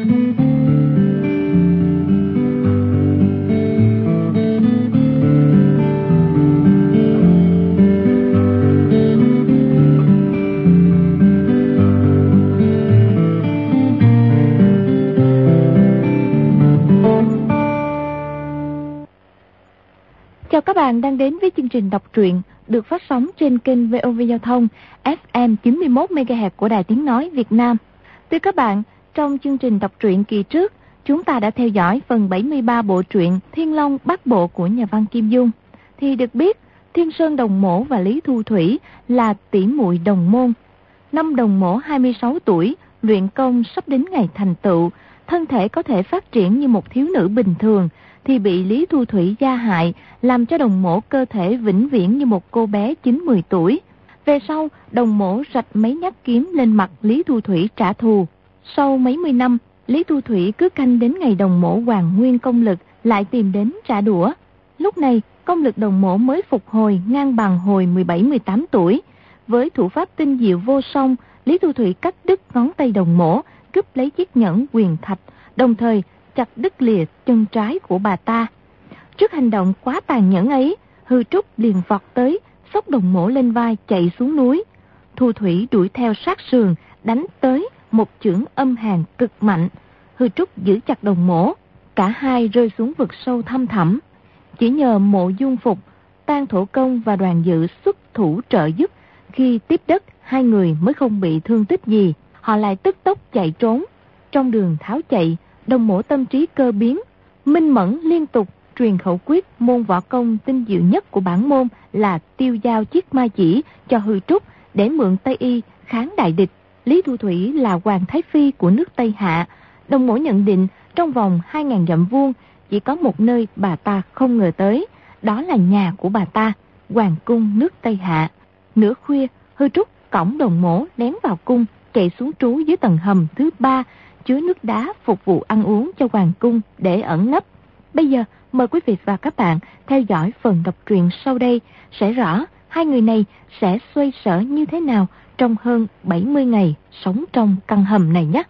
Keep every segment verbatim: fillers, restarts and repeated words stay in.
Chào các bạn đang đến với chương trình đọc truyện được phát sóng trên kênh vê o vê Giao thông ép em chín mươi mốt mê ga héc của Đài Tiếng Nói Việt Nam. Thưa các bạn, trong chương trình đọc truyện kỳ trước, chúng ta đã theo dõi phần bảy mươi ba bộ truyện Thiên Long Bát Bộ của nhà văn Kim Dung. Thì được biết, Thiên Sơn Đồng Mỗ và Lý Thu Thủy là tỷ muội đồng môn. Năm Đồng Mỗ hai mươi sáu tuổi, luyện công sắp đến ngày thành tựu, thân thể có thể phát triển như một thiếu nữ bình thường, thì bị Lý Thu Thủy gia hại, làm cho Đồng Mỗ cơ thể vĩnh viễn như một cô bé chín mười tuổi. Về sau, Đồng Mỗ rạch mấy nhát kiếm lên mặt Lý Thu Thủy trả thù. Sau mấy mươi năm, Lý Thu Thủy cứ canh đến ngày Đồng Mỗ hoàn nguyên công lực, lại tìm đến trả đũa. Lúc này, công lực Đồng Mỗ mới phục hồi ngang bằng hồi mười bảy mười tám tuổi. Với thủ pháp tinh diệu vô song, Lý Thu Thủy cắt đứt ngón tay Đồng Mỗ, cướp lấy chiếc nhẫn quyền thạch, đồng thời chặt đứt lìa chân trái của bà ta. Trước hành động quá tàn nhẫn ấy, Hư Trúc liền vọt tới, xốc Đồng Mỗ lên vai chạy xuống núi. Thu Thủy đuổi theo sát sườn, đánh tới một chưởng âm hàn cực mạnh. Hư Trúc giữ chặt Đồng Mỗ, cả hai rơi xuống vực sâu thăm thẳm. Chỉ nhờ Mộ Dung Phục, Tang Thổ Công và Đoàn Dự xuất thủ trợ giúp, khi tiếp đất hai người mới không bị thương tích gì. Họ lại tức tốc chạy trốn. Trong đường tháo chạy, Đồng Mỗ tâm trí cơ biến, minh mẫn liên tục truyền khẩu quyết môn võ công tinh diệu nhất của bản môn là tiêu giao chiếc ma chỉ cho Hư Trúc để mượn Tây Y kháng đại địch. Lý Thu Thủy là hoàng thái phi của nước Tây Hạ. Đồng Mỗ nhận định trong vòng hai nghìn dặm vuông chỉ có một nơi bà ta không ngờ tới, đó là nhà của bà ta, hoàng cung nước Tây Hạ. Nửa khuya, Hư Trúc cõng Đồng Mỗ lén vào cung, chạy xuống trú dưới tầng hầm thứ ba, chứa nước đá phục vụ ăn uống cho hoàng cung để ẩn nấp. Bây giờ mời quý vị và các bạn theo dõi phần đọc truyện sau đây, sẽ rõ hai người này sẽ xoay sở như thế nào trong hơn bảy mươi ngày sống trong căn hầm này nhé.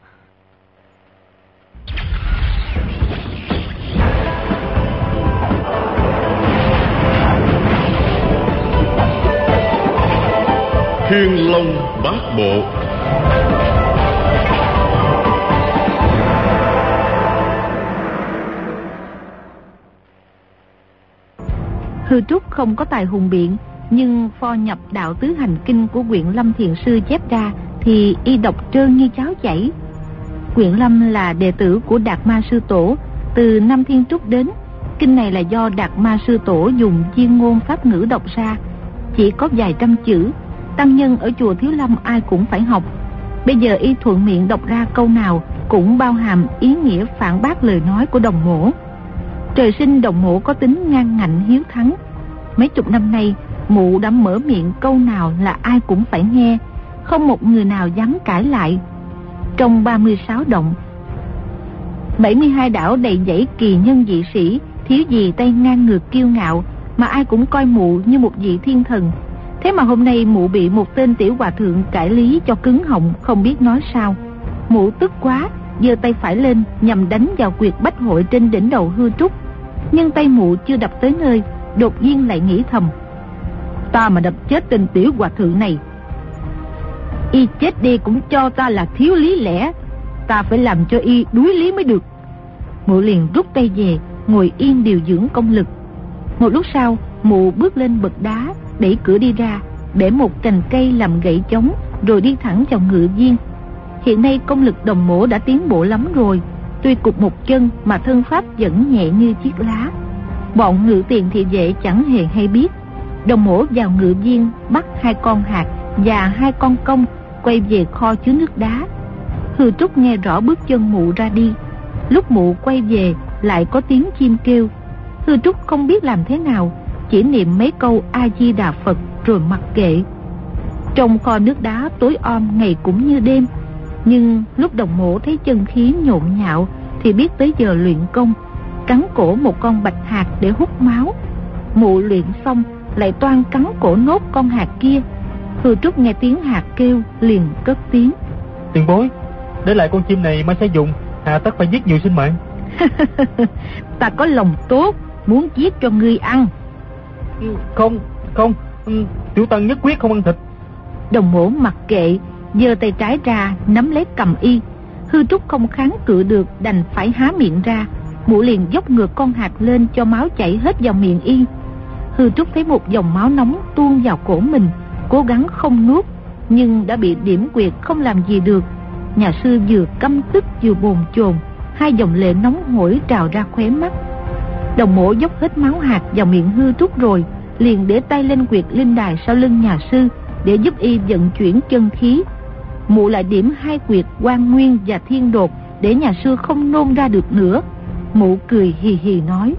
Thiên Long Bát Bộ. Hư Trúc không có tài hùng biện, nhưng pho nhập đạo tứ hành kinh của Quyện Lâm Thiền Sư chép ra thì y đọc trơn như cháo chảy. Quyện Lâm là đệ tử của Đạt Ma Sư Tổ, từ năm Thiên Trúc đến. Kinh này là do Đạt Ma Sư Tổ dùng chuyên ngôn pháp ngữ đọc ra, chỉ có vài trăm chữ, tăng nhân ở chùa Thiếu Lâm ai cũng phải học. Bây giờ y thuận miệng đọc ra câu nào cũng bao hàm ý nghĩa phản bác lời nói của Đồng Mỗ. Trời sinh Đồng Mỗ có tính ngang ngạnh hiếu thắng. Mấy chục năm nay, mụ đã mở miệng câu nào là ai cũng phải nghe, không một người nào dám cãi lại. Trong ba mươi sáu động, bảy mươi hai đảo đầy dẫy kỳ nhân dị sĩ, thiếu gì tay ngang ngược kiêu ngạo, mà ai cũng coi mụ như một vị thiên thần. Thế mà hôm nay mụ bị một tên tiểu hòa thượng cãi lý cho cứng họng, không biết nói sao. Mụ tức quá, giơ tay phải lên nhằm đánh vào quyệt bách hội trên đỉnh đầu Hư Trúc. Nhưng tay mụ chưa đập tới nơi, đột nhiên lại nghĩ thầm: ta mà đập chết tên tiểu hòa thượng này, y chết đi cũng cho ta là thiếu lý lẽ, ta phải làm cho y đuối lý mới được. Mụ liền rút tay về, ngồi yên điều dưỡng công lực. Một lúc sau, mụ bước lên bậc đá, đẩy cửa đi ra, bẻ một cành cây làm gậy chống, rồi đi thẳng vào ngự viên. Hiện nay công lực Đồng Mỗ đã tiến bộ lắm rồi, tuy cụt một chân mà thân pháp vẫn nhẹ như chiếc lá. Bọn ngự tiền thị vệ chẳng hề hay biết. Đồng Mỗ vào ngự viên, bắt hai con hạt và hai con công, quay về kho chứa nước đá. Hư Trúc nghe rõ bước chân mụ ra đi. Lúc mụ quay về lại có tiếng chim kêu. Hư Trúc không biết làm thế nào, chỉ niệm mấy câu A Di Đà Phật rồi mặc kệ. Trong kho nước đá tối om ngày cũng như đêm. Nhưng lúc Đồng Mỗ thấy chân khí nhộn nhạo thì biết tới giờ luyện công, cắn cổ một con bạch hạt để hút máu. Mụ luyện xong lại toan cắn cổ nốt con hạt kia. Hư Trúc nghe tiếng hạt kêu liền cất tiếng: tiền bối, để lại con chim này mai sẽ dùng. hà tất phải giết nhiều sinh mạng. Ta có lòng tốt, muốn giết cho ngươi ăn. Không, không, tiểu tăng nhất quyết không ăn thịt. Đồng mổ mặc kệ, giơ tay trái ra nắm lấy cầm y. Hư Trúc không kháng cự được, đành phải há miệng ra. Mụ liền dốc ngược con hạt lên cho máu chảy hết vào miệng y. Hư Trúc thấy một dòng máu nóng tuôn vào cổ mình, cố gắng không nuốt, nhưng đã bị điểm quyệt không làm gì được. Nhà sư vừa căm tức vừa bồn chồn, hai dòng lệ nóng hổi trào ra khóe mắt. Đồng mổ dốc hết máu hạt vào miệng Hư Trúc rồi, liền để tay lên quyệt linh đài sau lưng nhà sư để giúp y vận chuyển chân khí. Mụ lại điểm hai quyệt Quan Nguyên và Thiên Đột để nhà sư không nôn ra được nữa. Mụ cười hì hì nói: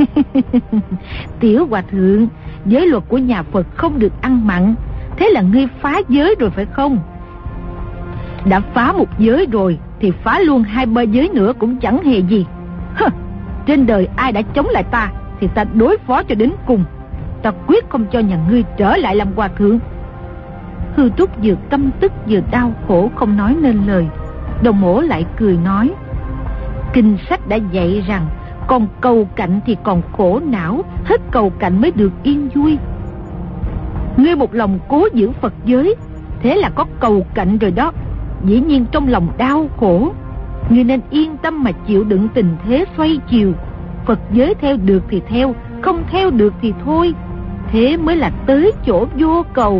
Tiểu hòa thượng, giới luật của nhà Phật không được ăn mặn, thế là ngươi phá giới rồi phải không? Đã phá một giới rồi thì phá luôn hai ba giới nữa cũng chẳng hề gì. Hơ, trên đời ai đã chống lại ta thì ta đối phó cho đến cùng. Ta quyết không cho nhà ngươi trở lại làm hòa thượng. Hư Trúc vừa căm tức vừa đau khổ không nói nên lời. Đồng mổ lại cười nói: Kinh sách đã dạy rằng còn cầu cạnh thì còn khổ não, hết cầu cạnh mới được yên vui. Ngươi một lòng cố giữ Phật giới, thế là có cầu cạnh rồi đó. Dĩ nhiên trong lòng đau khổ, ngươi nên yên tâm mà chịu đựng tình thế xoay chiều. Phật giới theo được thì theo, không theo được thì thôi. Thế mới là tới chỗ vô cầu.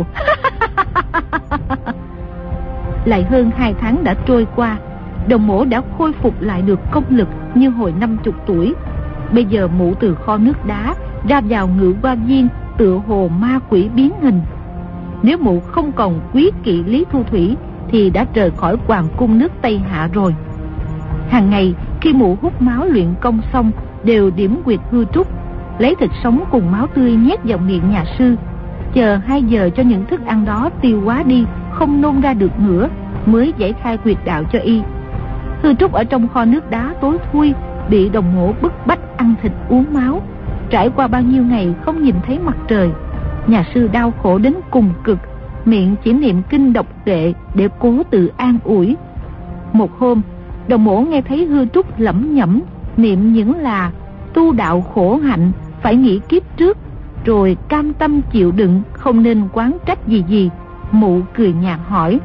Lại hơn hai tháng đã trôi qua, Đồng mổ đã khôi phục lại được công lực như hồi năm chục tuổi. Bây giờ mụ từ kho nước đá ra vào Ngự Hoa Viên tựa hồ ma quỷ biến hình. Nếu mụ không còn quý kỵ Lý Thu Thủy thì đã rời khỏi hoàng cung nước Tây Hạ rồi. Hàng ngày khi mụ hút máu luyện công xong, đều điểm quyệt Hư Trúc, lấy thịt sống cùng máu tươi nhét vào miệng nhà sư, chờ hai giờ cho những thức ăn đó tiêu hóa đi, không nôn ra được nữa, mới giải khai quyệt đạo cho y. Hư Trúc ở trong kho nước đá tối thui, bị đồng mổ bức bách ăn thịt uống máu, trải qua bao nhiêu ngày không nhìn thấy mặt trời. Nhà sư đau khổ đến cùng cực, miệng chỉ niệm kinh độc tuệ để cố tự an ủi. Một hôm, đồng mổ nghe thấy Hư Trúc lẩm nhẩm niệm những là tu đạo khổ hạnh, phải nghĩ kiếp trước, rồi cam tâm chịu đựng, không nên oán trách gì gì. Mụ cười nhạt hỏi: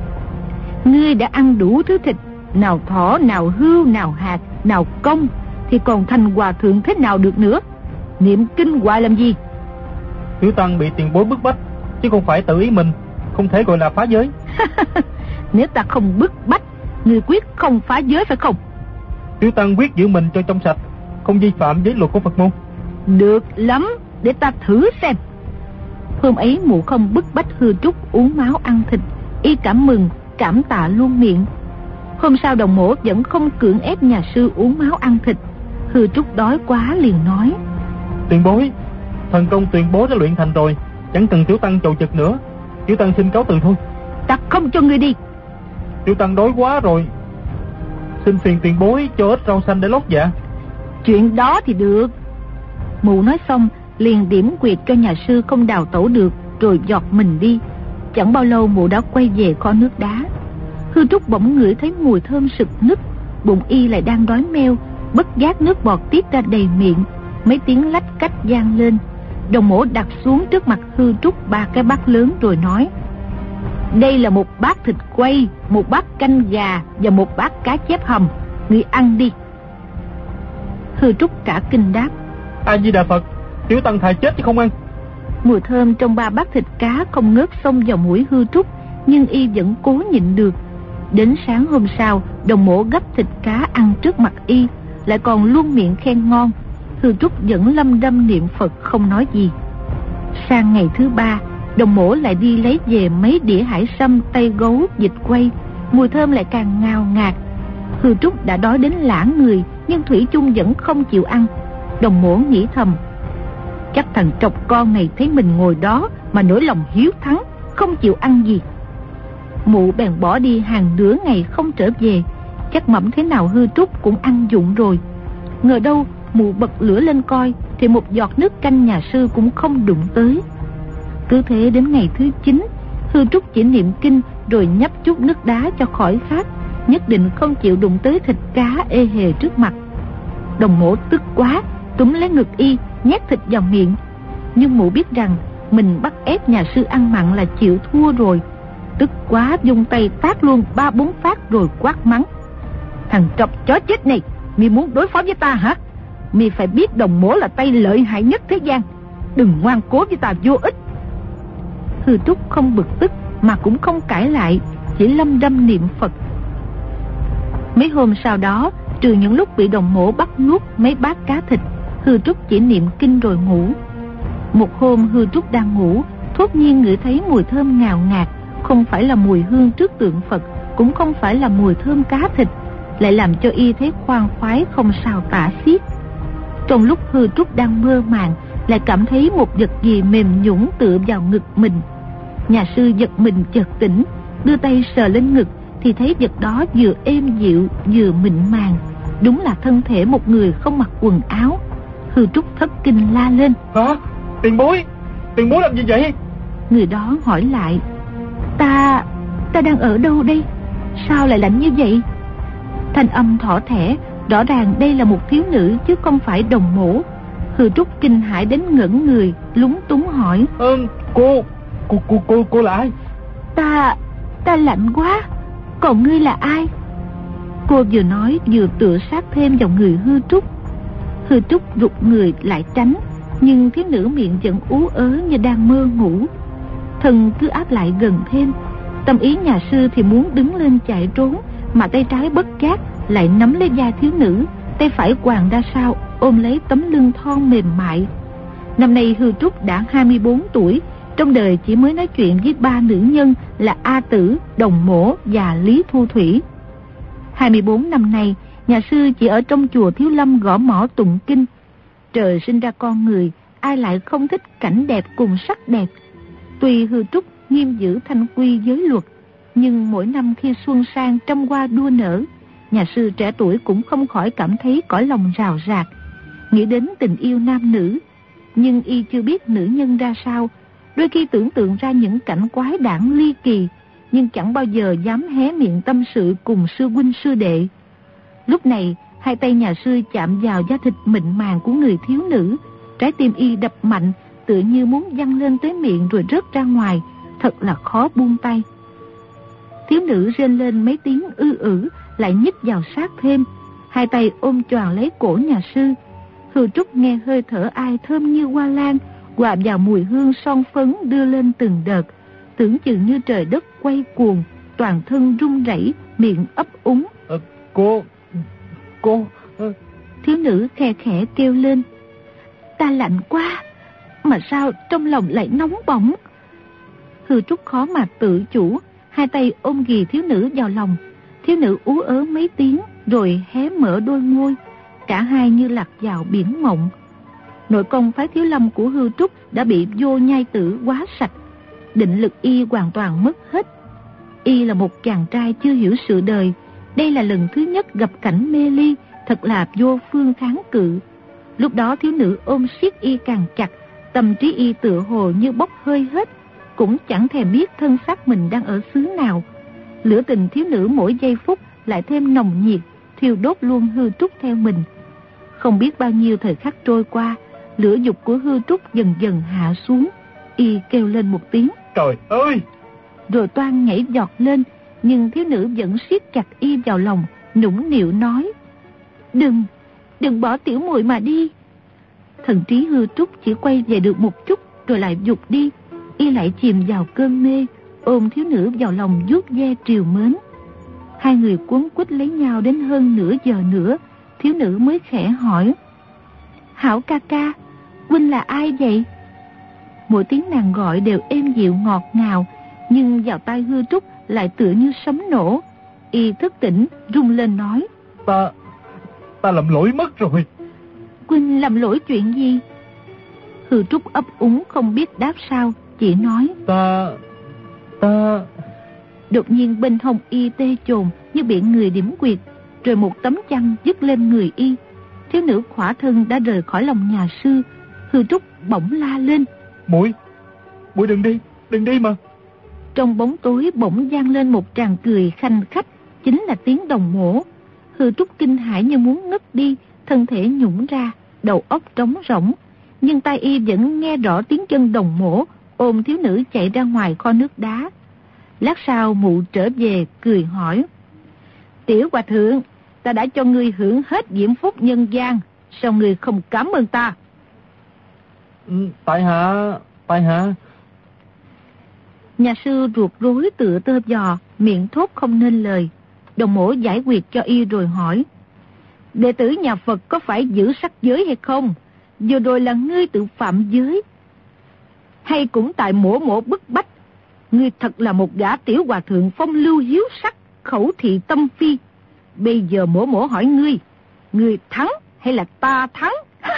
Ngươi đã ăn đủ thứ thịt, nào thỏ, nào hươu, nào hạt, nào công, thì còn thành hòa thượng thế nào được nữa? Niệm kinh hoài làm gì? Tiểu tăng bị tiền bối bức bách, chứ không phải tự ý mình, không thể gọi là phá giới. Nếu ta không bức bách, ngươi quyết không phá giới phải không? Tiểu tăng quyết giữ mình cho trong sạch, không vi phạm giới luật của Phật môn. Được lắm, để ta thử xem. Hôm ấy mụ không bức bách Hư Trúc uống máu ăn thịt, y cảm mừng cảm tạ luôn miệng. Hôm sau đồng mổ vẫn không cưỡng ép nhà sư uống máu ăn thịt. Hư Trúc đói quá liền nói: Tiền bối, thần công tiền bối đã luyện thành rồi, chẳng cần tiểu tăng chầu chực nữa. Tiểu tăng xin cáo từ thôi. Ta không cho ngươi đi. Tiểu tăng đói quá rồi, xin phiền tiền bối cho ít rau xanh để lót dạ. Chuyện đó thì được. Mụ nói xong liền điểm quyệt cho nhà sư không đào tẩu được, rồi giọt mình đi. Chẳng bao lâu mụ đã quay về kho nước đá. Hư Trúc bỗng ngửi thấy mùi thơm sực nức, bụng y lại đang đói meo, bất giác nước bọt tiết ra đầy miệng, mấy tiếng lách cách vang lên. Đồng mổ đặt xuống trước mặt Hư Trúc ba cái bát lớn rồi nói: Đây là một bát thịt quay, một bát canh gà và một bát cá chép hầm, ngươi ăn đi. Hư Trúc cả kinh đáp: A Di Đà Phật, tiểu tăng thà chết chứ không ăn. Mùi thơm trong ba bát thịt cá không ngớt xông vào mũi Hư Trúc, nhưng y vẫn cố nhịn được. Đến sáng hôm sau, đồng mổ gấp thịt cá ăn trước mặt y, lại còn luôn miệng khen ngon. Hư Trúc vẫn lâm đâm niệm Phật không nói gì. Sang ngày thứ ba, đồng mổ lại đi lấy về mấy đĩa hải sâm, tay gấu, vịt quay, mùi thơm lại càng ngào ngạt. Hư Trúc đã đói đến lả người, nhưng thủy chung vẫn không chịu ăn. Đồng mổ nghĩ thầm: Chắc thằng trọc con này thấy mình ngồi đó mà nổi lòng hiếu thắng, không chịu ăn gì. Mụ bèn bỏ đi hàng nửa ngày không trở về, chắc mẩm thế nào Hư Trúc cũng ăn dụng rồi. Ngờ đâu mụ bật lửa lên coi, thì một giọt nước canh nhà sư cũng không đụng tới. Cứ thế đến ngày thứ chín, Hư Trúc chỉ niệm kinh rồi nhấp chút nước đá cho khỏi khát, nhất định không chịu đụng tới thịt cá ê hề trước mặt. Đồng mổ tức quá, túm lấy ngực y, nhét thịt vào miệng. Nhưng mụ biết rằng mình bắt ép nhà sư ăn mặn là chịu thua rồi. Tức quá dùng tay tát luôn ba bốn phát rồi quát mắng: "Thằng trọc chó chết này, mi muốn đối phó với ta hả? Mi phải biết đồng mổ là tay lợi hại nhất thế gian. Đừng ngoan cố với ta vô ích." Hư Trúc không bực tức mà cũng không cãi lại, chỉ lâm đâm niệm Phật. Mấy hôm sau đó, trừ những lúc bị đồng mổ bắt nuốt mấy bát cá thịt, Hư Trúc chỉ niệm kinh rồi ngủ. Một hôm Hư Trúc đang ngủ, thốt nhiên ngửi thấy mùi thơm ngào ngạt, không phải là mùi hương trước tượng Phật, cũng không phải là mùi thơm cá thịt, lại làm cho y thấy khoan khoái không sao tả xiết. Trong lúc Hư Trúc đang mơ màng, lại cảm thấy một vật gì mềm nhũn tựa vào ngực mình. Nhà sư giật mình chợt tỉnh, đưa tay sờ lên ngực thì thấy vật đó vừa êm dịu vừa mịn màng, đúng là thân thể một người không mặc quần áo. Hư Trúc thất kinh la lên: "Hả? Tiền bối, tiền bối làm gì vậy?" Người đó hỏi lại: Ta, ta đang ở đâu đây? Sao lại lạnh như vậy? Thanh âm thỏ thẻ, rõ ràng đây là một thiếu nữ chứ không phải đồng mổ. Hư Trúc kinh hãi đến ngẩn người, lúng túng hỏi: "Ơ, cô, cô, cô, cô, cô là ai?" Ta, ta lạnh quá, còn ngươi là ai? Cô vừa nói vừa tựa sát thêm vào người Hư Trúc. Hư Trúc rụt người lại tránh, nhưng thiếu nữ miệng vẫn ú ớ như đang mơ ngủ. Thần cứ áp lại gần thêm. Tâm ý nhà sư thì muốn đứng lên chạy trốn, mà tay trái bất giác lại nắm lấy vai thiếu nữ, tay phải quàng ra sau ôm lấy tấm lưng thon mềm mại. Năm nay Hư Trúc đã hai mươi bốn tuổi, trong đời chỉ mới nói chuyện với ba nữ nhân là A Tử, Đồng Mổ và Lý Thu Thủy. hai mươi bốn năm nay, nhà sư chỉ ở trong chùa Thiếu Lâm gõ mõ tụng kinh. Trời sinh ra con người, ai lại không thích cảnh đẹp cùng sắc đẹp. Tuy Hư Trúc nghiêm giữ thanh quy giới luật, nhưng mỗi năm khi xuân sang trăm hoa đua nở, nhà sư trẻ tuổi cũng không khỏi cảm thấy cõi lòng rào rạc, nghĩ đến tình yêu nam nữ. Nhưng y chưa biết nữ nhân ra sao, đôi khi tưởng tượng ra những cảnh quái đản ly kỳ, nhưng chẳng bao giờ dám hé miệng tâm sự cùng sư huynh sư đệ. Lúc này, hai tay nhà sư chạm vào da thịt mịn màng của người thiếu nữ, trái tim y đập mạnh, tựa như muốn văng lên tới miệng rồi rớt ra ngoài, thật là khó buông tay. Thiếu nữ rên lên mấy tiếng ư ử, lại nhích vào sát thêm, hai tay ôm choàng lấy cổ nhà sư. Hư Trúc nghe hơi thở ai thơm như hoa lan, hòa vào mùi hương son phấn đưa lên từng đợt, tưởng chừng như trời đất quay cuồng, toàn thân run rẩy, miệng ấp úng. Ờ, cô, cô... Ờ... Thiếu nữ khe khẽ kêu lên: Ta lạnh quá, mà sao trong lòng lại nóng bỏng. Hư Trúc khó mà tự chủ, hai tay ôm ghì thiếu nữ vào lòng. Thiếu nữ ú ớ mấy tiếng rồi hé mở đôi môi, cả hai như lạc vào biển mộng. Nội công phái Thiếu Lâm của Hư Trúc đã bị vô nhai tử quá sạch, định lực y hoàn toàn mất hết. Y là một chàng trai chưa hiểu sự đời, đây là lần thứ nhất gặp cảnh mê ly, thật là vô phương kháng cự. Lúc đó thiếu nữ ôm siết y càng chặt, tâm trí y tựa hồ như bốc hơi hết, cũng chẳng thèm biết thân xác mình đang ở xứ nào. Lửa tình thiếu nữ mỗi giây phút lại thêm nồng nhiệt, thiêu đốt luôn Hư Trúc theo mình. Không biết bao nhiêu thời khắc trôi qua, lửa dục của Hư Trúc dần dần hạ xuống. Y kêu lên một tiếng trời ơi, rồi toan nhảy giọt lên, nhưng thiếu nữ vẫn siết chặt y vào lòng, nũng nịu nói: Đừng, đừng bỏ tiểu muội mà đi. Thần trí Hư Trúc chỉ quay về được một chút rồi lại dục đi. Y lại chìm vào cơn mê, ôm thiếu nữ vào lòng vuốt ve trìu mến. Hai người quấn quýt lấy nhau đến hơn nửa giờ nữa, thiếu nữ mới khẽ hỏi: Hảo ca ca, huynh là ai vậy? Mỗi tiếng nàng gọi đều êm dịu ngọt ngào, nhưng vào tai Hư Trúc lại tựa như sấm nổ. Y thức tỉnh rung lên nói: Ta, ta làm lỗi mất rồi. Huynh làm lỗi chuyện gì? Hư Trúc ấp úng không biết đáp sao, chỉ nói: Ta, ta... Đột nhiên bên hông y tê chồn như bị người điểm quyệt, rồi một tấm chăn dứt lên người y. Thiếu nữ khỏa thân đã rời khỏi lòng nhà sư. Hư Trúc bỗng la lên: Muội, muội đừng đi, đừng đi mà. Trong bóng tối bỗng vang lên một tràng cười khanh khách. chính là tiếng đồng mổ. Hư Trúc kinh hãi như muốn ngất đi, thân thể nhũn ra, đầu óc trống rỗng. Nhưng tai y vẫn nghe rõ tiếng chân đồng mổ ôm thiếu nữ chạy ra ngoài kho nước đá. Lát sau mụ trở về cười hỏi: Tiểu hòa thượng, ta đã cho ngươi hưởng hết diễm phúc nhân gian, sao ngươi không cảm ơn ta? Ừ, tại hạ, tại hạ. Nhà sư ruột rối tựa tơ giò, miệng thốt không nên lời. Đồng mổ giải quyết cho y rồi hỏi: Đệ tử nhà Phật có phải giữ sắc giới hay không? Vừa rồi là ngươi tự phạm giới, hay cũng tại mổ mổ bức bách? Ngươi thật là một gã tiểu hòa thượng phong lưu hiếu sắc, khẩu thị tâm phi. Bây giờ mổ mổ hỏi ngươi, ngươi thắng hay là ta thắng?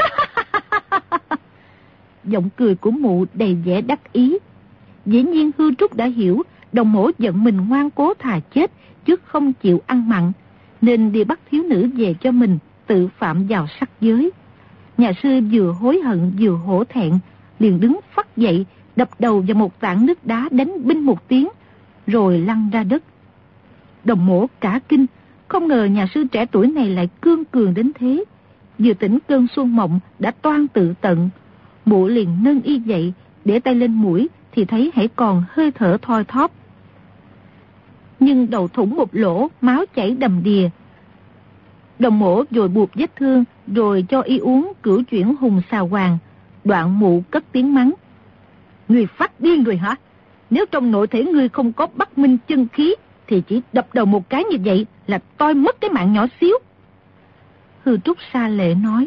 Giọng cười của mụ đầy vẻ đắc ý. Dĩ nhiên Hư Trúc đã hiểu đồng mổ giận mình ngoan cố thà chết chứ không chịu ăn mặn, nên đi bắt thiếu nữ về cho mình, tự phạm vào sắc giới. Nhà sư vừa hối hận vừa hổ thẹn, liền đứng phắt dậy, đập đầu vào một tảng nước đá đánh binh một tiếng, rồi lăn ra đất. Đồng mổ cả kinh, không ngờ nhà sư trẻ tuổi này lại cương cường đến thế. Vừa tỉnh cơn xuân mộng đã toan tự tận. Mụ liền nâng y dậy, để tay lên mũi thì thấy hãy còn hơi thở thoi thóp. Nhưng đầu thủng một lỗ, máu chảy đầm đìa. Đồng mổ rồi buộc vết thương, rồi cho y uống cửu chuyển hùng xà hoàng. Đoạn mụ cất tiếng mắng: Ngươi phát điên rồi hả? Nếu trong nội thể ngươi không có Bắc Minh chân khí thì chỉ đập đầu một cái như vậy là toi mất cái mạng nhỏ xíu. Hư Trúc sa lệ nói: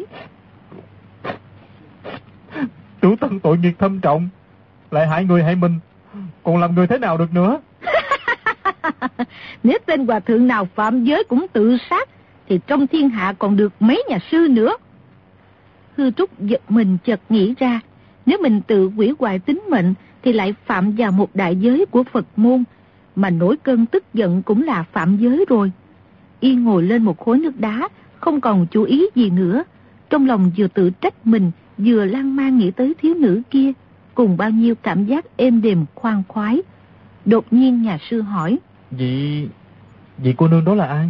Chủ tân tội nghiệp thâm trọng, lại hại người hại mình, còn làm người thế nào được nữa? Nếu tên hòa thượng nào phạm giới cũng tự sát thì trong thiên hạ còn được mấy nhà sư nữa. Hư Trúc giật mình chợt nghĩ ra, nếu mình tự hủy hoại tính mệnh thì lại phạm vào một đại giới của Phật môn, mà nổi cơn tức giận cũng là phạm giới rồi. Y ngồi lên một khối nước đá, không còn chú ý gì nữa, trong lòng vừa tự trách mình, vừa lan man nghĩ tới thiếu nữ kia, cùng bao nhiêu cảm giác êm đềm khoan khoái. Đột nhiên nhà sư hỏi: Vị... vị cô nương đó là ai?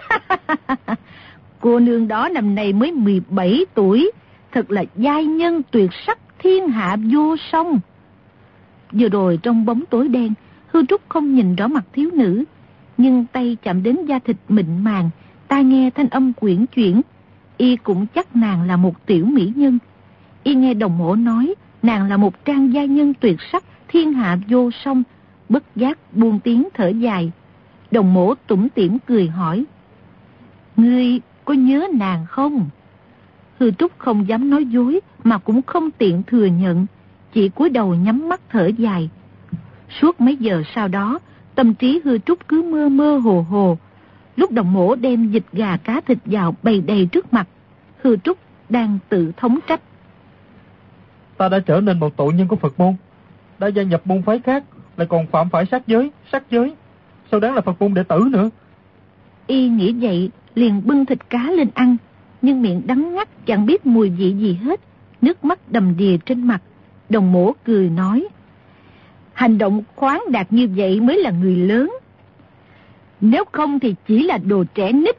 Cô nương đó năm nay mới mười bảy tuổi, thật là giai nhân tuyệt sắc, thiên hạ vô song. Vừa rồi trong bóng tối đen, Hư Trúc không nhìn rõ mặt thiếu nữ, nhưng tay chạm đến da thịt mịn màng, tai nghe thanh âm quyển chuyển. Y cũng chắc nàng là một tiểu mỹ nhân. Y nghe đồng mổ nói nàng là một trang giai nhân tuyệt sắc, thiên hạ vô song, bất giác buông tiếng thở dài. Đồng mổ tủm tỉm cười hỏi: Ngươi có nhớ nàng không? Hư Trúc không dám nói dối, mà cũng không tiện thừa nhận, chỉ cúi đầu nhắm mắt thở dài. Suốt mấy giờ sau đó, tâm trí Hư Trúc cứ mơ mơ hồ hồ. Lúc đồng mổ đem vịt gà cá thịt vào bày đầy trước mặt, Hư Trúc đang tự thống trách: Ta đã trở nên một tội nhân của Phật môn, đã gia nhập môn phái khác, lại còn phạm phải sát giới, sát giới, sao đáng là Phật môn đệ tử nữa. Y nghĩ vậy liền bưng thịt cá lên ăn, nhưng miệng đắng ngắt chẳng biết mùi vị gì hết, nước mắt đầm đìa trên mặt. Đồng mổ cười nói: Hành động khoáng đạt như vậy mới là người lớn, nếu không thì chỉ là đồ trẻ nít.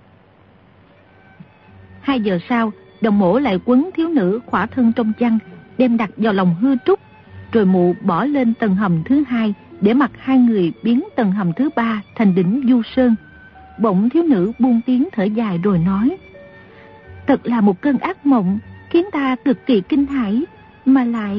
Hai giờ sau, đồng mổ lại quấn thiếu nữ khỏa thân trong chăn, đem đặt vào lòng Hư Trúc, rồi mụ bỏ lên tầng hầm thứ hai, để mặc hai người biến tầng hầm thứ ba thành đỉnh Du Sơn. Bỗng thiếu nữ buông tiếng thở dài rồi nói: Thật là một cơn ác mộng, khiến ta cực kỳ kinh hãi, mà lại...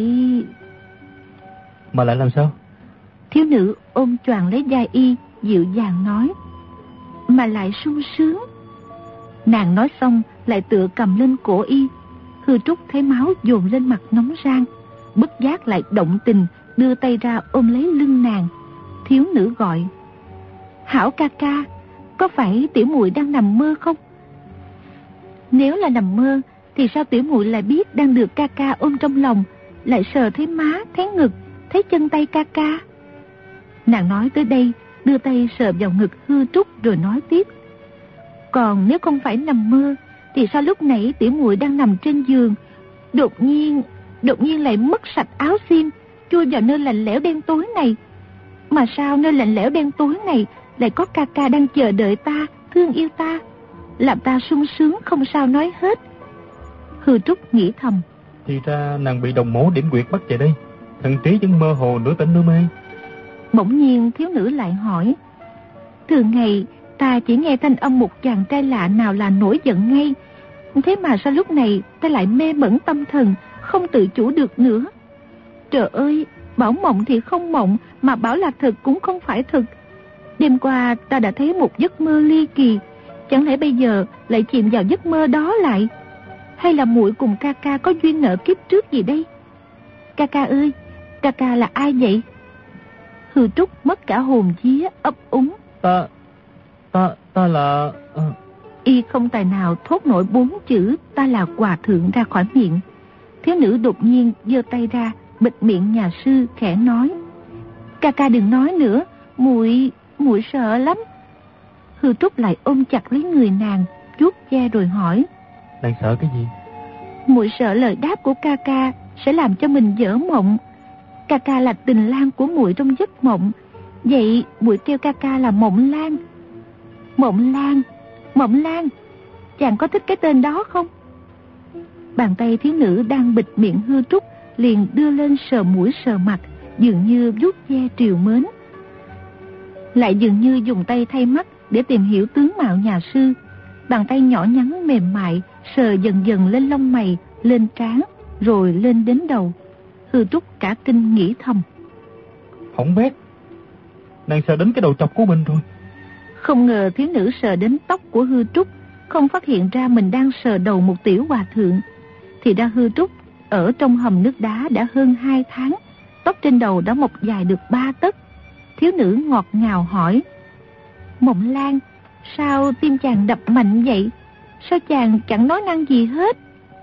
Mà lại làm sao? Thiếu nữ ôm choàng lấy vai y, dịu dàng nói: Mà lại sung sướng. Nàng nói xong lại tựa cầm lên cổ y. Hư Trúc thấy máu dồn lên mặt nóng rang, bất giác lại động tình, đưa tay ra ôm lấy lưng nàng. Thiếu nữ gọi: Hảo ca ca, có phải tiểu muội đang nằm mơ không? Nếu là nằm mơ thì sao tiểu muội lại biết đang được ca ca ôm trong lòng, lại sờ thấy má, thấy ngực, thấy chân tay ca ca? Nàng nói tới đây, đưa tay sờ vào ngực Hư Trúc rồi nói tiếp: Còn nếu không phải nằm mơ thì sao lúc nãy tiểu muội đang nằm trên giường, đột nhiên đột nhiên lại mất sạch áo xiêm, chui vào nơi lạnh lẽo đen tối này? Mà sao nơi lạnh lẽo đen tối này lại có ca ca đang chờ đợi ta, thương yêu ta, làm ta sung sướng không sao nói hết. Hư Trúc nghĩ thầm, thì ra nàng bị đồng mổ điểm quyệt bắt về đây, thần trí vẫn mơ hồ nửa tỉnh nửa mê. Bỗng nhiên thiếu nữ lại hỏi, thường ngày ta chỉ nghe thanh âm một chàng trai lạ nào là nổi giận ngay, thế mà sao lúc này ta lại mê mẩn tâm thần, không tự chủ được nữa. Trời ơi, bảo mộng thì không mộng, mà bảo là thật cũng không phải thật. Đêm qua ta đã thấy một giấc mơ ly kỳ, chẳng lẽ bây giờ lại chìm vào giấc mơ đó lại? Hay là muội cùng ca ca có duyên nợ kiếp trước gì đây? Ca ca ơi, ca ca là ai vậy? Hư Trúc mất cả hồn vía, ấp úng. Ta, ta, ta là... Uh... Y không tài nào thốt nổi bốn chữ ta là hòa thượng ra khỏi miệng. Thiếu nữ đột nhiên giơ tay ra, bịt miệng nhà sư khẽ nói, ca ca đừng nói nữa, muội muội sợ lắm. Hư Trúc lại ôm chặt lấy người nàng, vuốt ve rồi hỏi, nàng sợ cái gì? Muội sợ lời đáp của ca ca sẽ làm cho mình vỡ mộng. Ca ca là tình lang của muội trong giấc mộng, vậy muội kêu ca ca là Mộng Lang. Mộng Lang, Mộng Lang, chàng có thích cái tên đó không? Bàn tay thiếu nữ đang bịt miệng Hư Trúc liền đưa lên sờ mũi sờ mặt, dường như vuốt ve trìu mến. Lại dường như dùng tay thay mắt để tìm hiểu tướng mạo nhà sư. Bàn tay nhỏ nhắn mềm mại sờ dần dần lên lông mày, lên trán, rồi lên đến đầu. Hư Trúc cả kinh nghĩ thầm, hỏng bét, nàng sờ đến cái đầu chọc của mình rồi. Không ngờ thiếu nữ sờ đến tóc của Hư Trúc, không phát hiện ra mình đang sờ đầu một tiểu hòa thượng. Thì ra Hư Trúc ở trong hầm nước đá đã hơn hai tháng, tóc trên đầu đã mọc dài được ba tấc. Thiếu nữ ngọt ngào hỏi, Mộng Lang, sao tim chàng đập mạnh vậy? Sao chàng chẳng nói năng gì hết?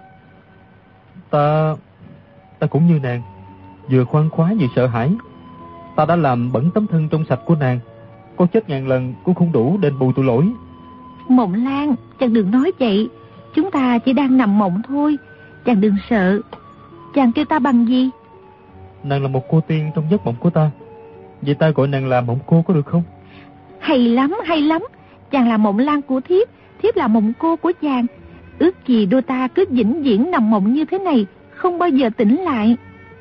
Ta... ta cũng như nàng, vừa khoan khoái vừa sợ hãi. Ta đã làm bẩn tấm thân trong sạch của nàng, có chết ngàn lần cũng không đủ đền bù tội lỗi. Mộng Lang, chàng đừng nói vậy, chúng ta chỉ đang nằm mộng thôi, chàng đừng sợ. Chàng kêu ta bằng gì? Nàng là một cô tiên trong giấc mộng của ta, vậy ta gọi nàng là Mộng Cô có được không? Hay lắm, hay lắm. Chàng là Mộng Lang của thiếp, thiếp là Mộng Cô của chàng. Ước gì đôi ta cứ vĩnh viễn nằm mộng như thế này, không bao giờ tỉnh lại.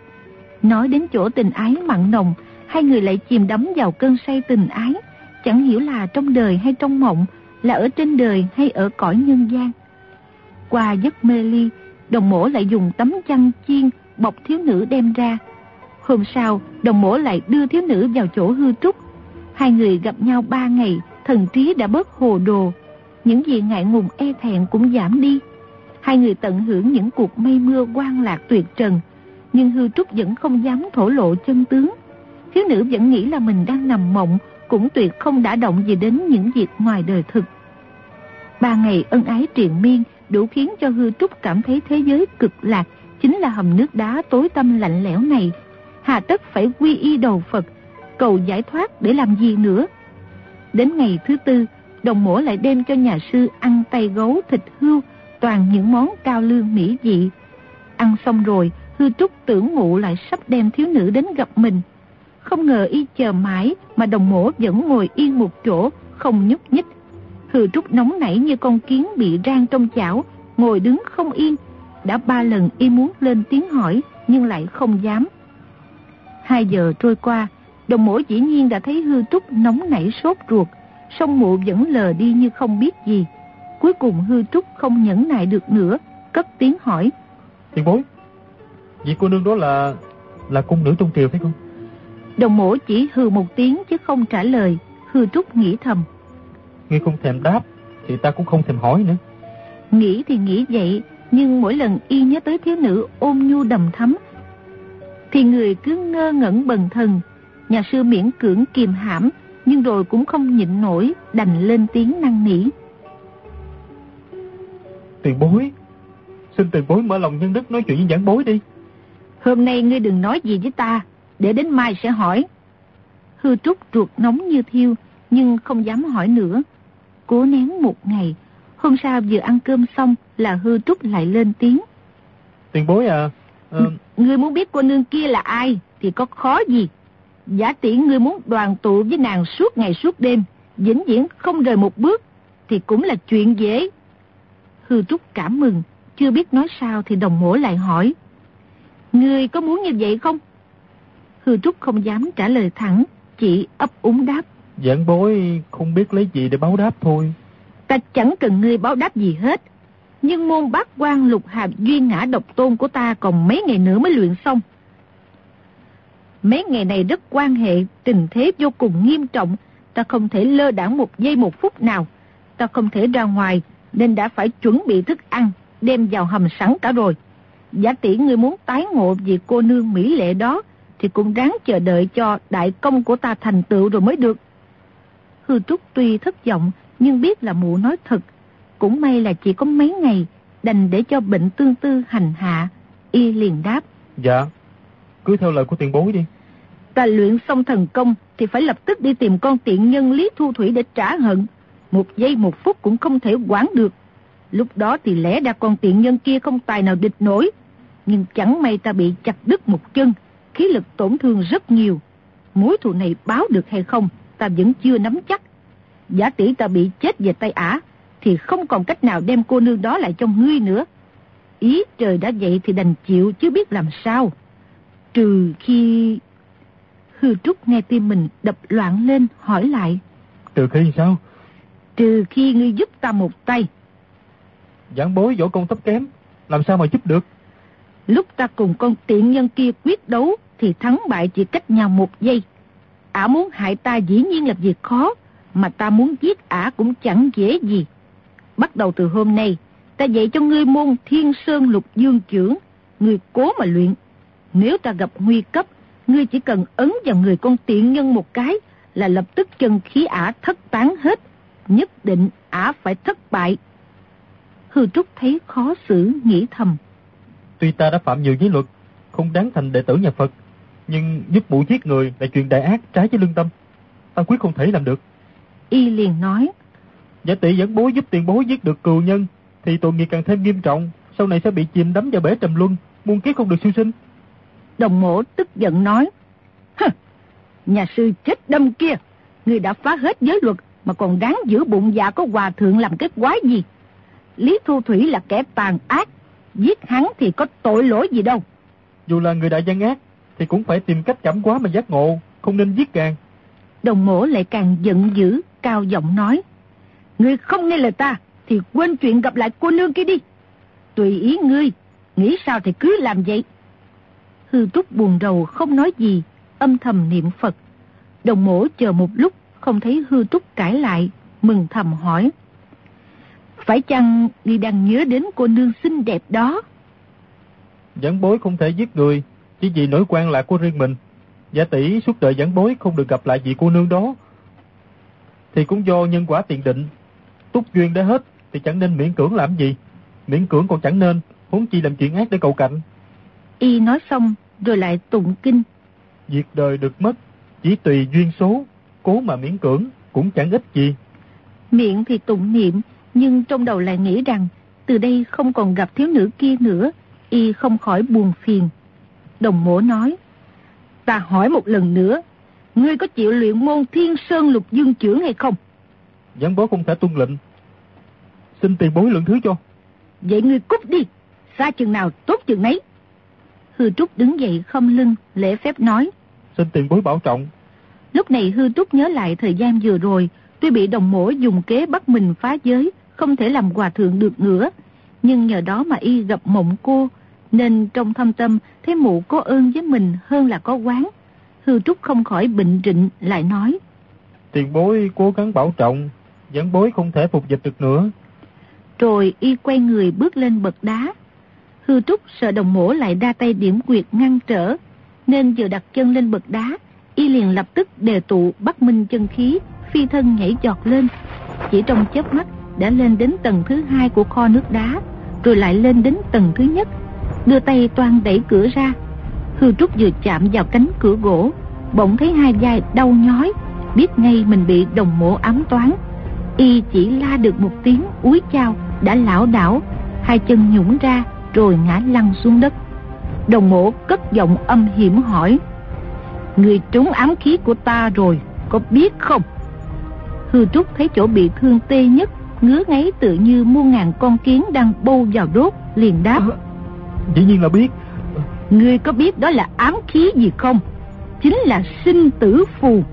Nói đến chỗ tình ái mặn nồng, hai người lại chìm đắm vào cơn say tình ái, chẳng hiểu là trong đời hay trong mộng, là ở trên đời hay ở cõi nhân gian. Qua giấc mê ly, đồng mổ lại dùng tấm chăn chiên bọc thiếu nữ đem ra. Hôm sau, đồng mổ lại đưa thiếu nữ vào chỗ Hư Trúc. Hai người gặp nhau ba ngày, thần trí đã bớt hồ đồ, những gì ngại ngùng e thẹn cũng giảm đi. Hai người tận hưởng những cuộc mây mưa quang lạc tuyệt trần, nhưng Hư Trúc vẫn không dám thổ lộ chân tướng. Thiếu nữ vẫn nghĩ là mình đang nằm mộng, cũng tuyệt không đả động gì đến những việc ngoài đời thực. Ba ngày ân ái triền miên đủ khiến cho Hư Trúc cảm thấy thế giới cực lạc chính là hầm nước đá tối tăm lạnh lẽo này. Hà tất phải quy y đầu Phật, cầu giải thoát để làm gì nữa. Đến ngày thứ tư, đồng mổ lại đem cho nhà sư ăn tay gấu thịt hươu, toàn những món cao lương mỹ vị. Ăn xong rồi, Hư Trúc tưởng ngụ lại sắp đem thiếu nữ đến gặp mình. Không ngờ y chờ mãi mà đồng mổ vẫn ngồi yên một chỗ, không nhúc nhích. Hư Trúc nóng nảy như con kiến bị rang trong chảo, ngồi đứng không yên. Đã ba lần y muốn lên tiếng hỏi, nhưng lại không dám. Hai giờ trôi qua, đồng mổ dĩ nhiên đã thấy Hư Trúc nóng nảy sốt ruột, song mụ vẫn lờ đi như không biết gì. Cuối cùng Hư Trúc không nhẫn nại được nữa, cất tiếng hỏi, tiền bối, vị cô nương đó là là cung nữ trong triều phải không? Đồng mổ chỉ hừ một tiếng chứ không trả lời. Hư Trúc nghĩ thầm, ngươi không thèm đáp thì ta cũng không thèm hỏi nữa. Nghĩ thì nghĩ vậy, nhưng mỗi lần y nhớ tới thiếu nữ ôn nhu đầm thắm thì người cứ ngơ ngẩn bần thần. Nhà sư miễn cưỡng kìm hãm, nhưng rồi cũng không nhịn nổi, đành lên tiếng năn nỉ, tiền bối, xin tiền bối mở lòng nhân đức nói chuyện với giảng bối đi. Hôm nay ngươi đừng nói gì với ta, để đến mai sẽ hỏi. Hư Trúc ruột nóng như thiêu, nhưng không dám hỏi nữa, cố nén một ngày. Hôm sau vừa ăn cơm xong là Hư Trúc lại lên tiếng, tiền bối à, à... Ngươi muốn biết cô nương kia là ai thì có khó gì. Giả tỷ ngươi muốn đoàn tụ với nàng suốt ngày suốt đêm, vĩnh viễn không rời một bước, thì cũng là chuyện dễ. Hư Trúc cảm mừng, chưa biết nói sao thì Đồng Mỗ lại hỏi: Ngươi có muốn như vậy không? Hư Trúc không dám trả lời thẳng, chỉ ấp úng đáp: Giảng bối không biết lấy gì để báo đáp thôi. Ta chẳng cần ngươi báo đáp gì hết, nhưng môn bát quan lục hạp duyên ngã độc tôn của ta còn mấy ngày nữa mới luyện xong. Mấy ngày này rất quan hệ, tình thế vô cùng nghiêm trọng, ta không thể lơ đãng một giây một phút nào. Ta không thể ra ngoài, nên đã phải chuẩn bị thức ăn, đem vào hầm sẵn cả rồi. Giả tỷ ngươi muốn tái ngộ vì cô nương mỹ lệ đó, thì cũng ráng chờ đợi cho đại công của ta thành tựu rồi mới được. Hư Trúc tuy thất vọng, nhưng biết là mụ nói thật. Cũng may là chỉ có mấy ngày, đành để cho bệnh tương tư hành hạ. Y liền đáp: Dạ, cứ theo lời của tiền bối đi. Ta luyện xong thần công thì phải lập tức đi tìm con tiện nhân Lý Thu Thủy để trả hận. Một giây một phút cũng không thể quản được. Lúc đó thì lẽ ra con tiện nhân kia không tài nào địch nổi. Nhưng chẳng may ta bị chặt đứt một chân, khí lực tổn thương rất nhiều. Mối thù này báo được hay không, ta vẫn chưa nắm chắc. Giả tỷ ta bị chết về tay ả, thì không còn cách nào đem cô nương đó lại cho ngươi nữa. Ý trời đã vậy thì đành chịu chứ biết làm sao. Trừ khi... Hư Trúc nghe tim mình đập loạn lên, hỏi lại: Trừ khi sao? Trừ khi ngươi giúp ta một tay. Giảng bối võ công thấp kém, làm sao mà giúp được? Lúc ta cùng con tiện nhân kia quyết đấu thì thắng bại chỉ cách nhau một giây. Ả muốn hại ta dĩ nhiên là việc khó, mà ta muốn giết ả cũng chẳng dễ gì. Bắt đầu từ hôm nay, ta dạy cho ngươi môn Thiên Sơn Lục Dương Chưởng, ngươi cố mà luyện. Nếu ta gặp nguy cấp, ngươi chỉ cần ấn vào người con tiện nhân một cái là lập tức chân khí ả thất tán hết, nhất định ả phải thất bại. Hư Trúc thấy khó xử, nghĩ thầm: Tuy ta đã phạm nhiều giới luật, không đáng thành đệ tử nhà Phật, nhưng giúp mụ giết người là chuyện đại ác trái với lương tâm, ta quyết không thể làm được. Y liền nói: Giả tỷ giảng bối giúp tiền bối giết được cừu nhân, thì tội nghiệp càng thêm nghiêm trọng, sau này sẽ bị chìm đắm vào bể trầm luân, muôn kiếp không được siêu sinh. Đồng Mỗ tức giận nói: Hừ, nhà sư chết đâm kia, ngươi đã phá hết giới luật mà còn đáng giữ bụng dạ có hòa thượng làm cái quái gì? Lý Thu Thủy là kẻ tàn ác, giết hắn thì có tội lỗi gì đâu. Dù là người đại gian ác thì cũng phải tìm cách cảm hóa mà giác ngộ, không nên giết càng. Đồng Mỗ lại càng giận dữ, cao giọng nói: Ngươi không nghe lời ta thì quên chuyện gặp lại cô nương kia đi. Tùy ý ngươi, nghĩ sao thì cứ làm vậy. Hư Trúc buồn rầu không nói gì, âm thầm niệm Phật. Đồng Mỗ chờ một lúc không thấy Hư Trúc cãi lại, mừng thầm hỏi: Phải chăng ngươi đang nhớ đến cô nương xinh đẹp đó? Giảng bối không thể giết người chỉ vì nỗi quan lạc của riêng mình. Giả tỷ suốt đời giảng bối không được gặp lại vị cô nương đó thì cũng do nhân quả tiền định. Túc duyên đã hết thì chẳng nên miễn cưỡng làm gì. Miễn cưỡng còn chẳng nên, huống chi làm chuyện ác để cầu cạnh. Y nói xong rồi lại tụng kinh: Việc đời được mất chỉ tùy duyên số, cố mà miễn cưỡng cũng chẳng ích gì. Miệng thì tụng niệm, nhưng trong đầu lại nghĩ rằng từ đây không còn gặp thiếu nữ kia nữa. Y không khỏi buồn phiền. Đồng Mỗ nói: Ta hỏi một lần nữa, ngươi có chịu luyện môn Thiên Sơn Lục Dương Chưởng hay không? Giảng bối không thể tuân lệnh, xin tiền bối lượng thứ cho. Vậy ngươi cút đi, xa chừng nào tốt chừng nấy. Hư Trúc đứng dậy khom lưng, lễ phép nói: Xin tiền bối bảo trọng. Lúc này Hư Trúc nhớ lại thời gian vừa rồi, tuy bị Đồng Mỗ dùng kế bắt mình phá giới, không thể làm hòa thượng được nữa, nhưng nhờ đó mà y gặp mộng cô, nên trong thâm tâm thấy mụ có ơn với mình hơn là có oán. Hư Trúc không khỏi bệnh rịnh, lại nói: Tiền bối cố gắng bảo trọng, giảng bối không thể phục dịch được nữa. Rồi y quay người bước lên bậc đá. Hư Trúc sợ Đồng Mỗ lại ra tay điểm quyệt ngăn trở, nên vừa đặt chân lên bậc đá, y liền lập tức đề tụ Bắc Minh chân khí, phi thân nhảy giọt lên. Chỉ trong chớp mắt đã lên đến tầng thứ hai của kho nước đá, rồi lại lên đến tầng thứ nhất. Đưa tay toan đẩy cửa ra. Hư Trúc vừa chạm vào cánh cửa gỗ, bỗng thấy hai vai đau nhói, biết ngay mình bị Đồng Mỗ ám toán. Y chỉ la được một tiếng úi chao đã lảo đảo, hai chân nhũn ra rồi ngã lăn xuống đất. Đồng Mỗ cất giọng âm hiểm hỏi: Người trúng ám khí của ta rồi, có biết không? Hư Trúc thấy chỗ bị thương tê nhất, ngứa ngáy tự như muôn ngàn con kiến đang bâu vào đốt, liền đáp: Dĩ nhiên là biết. Ngươi có biết đó là ám khí gì không? Chính là sinh tử phù.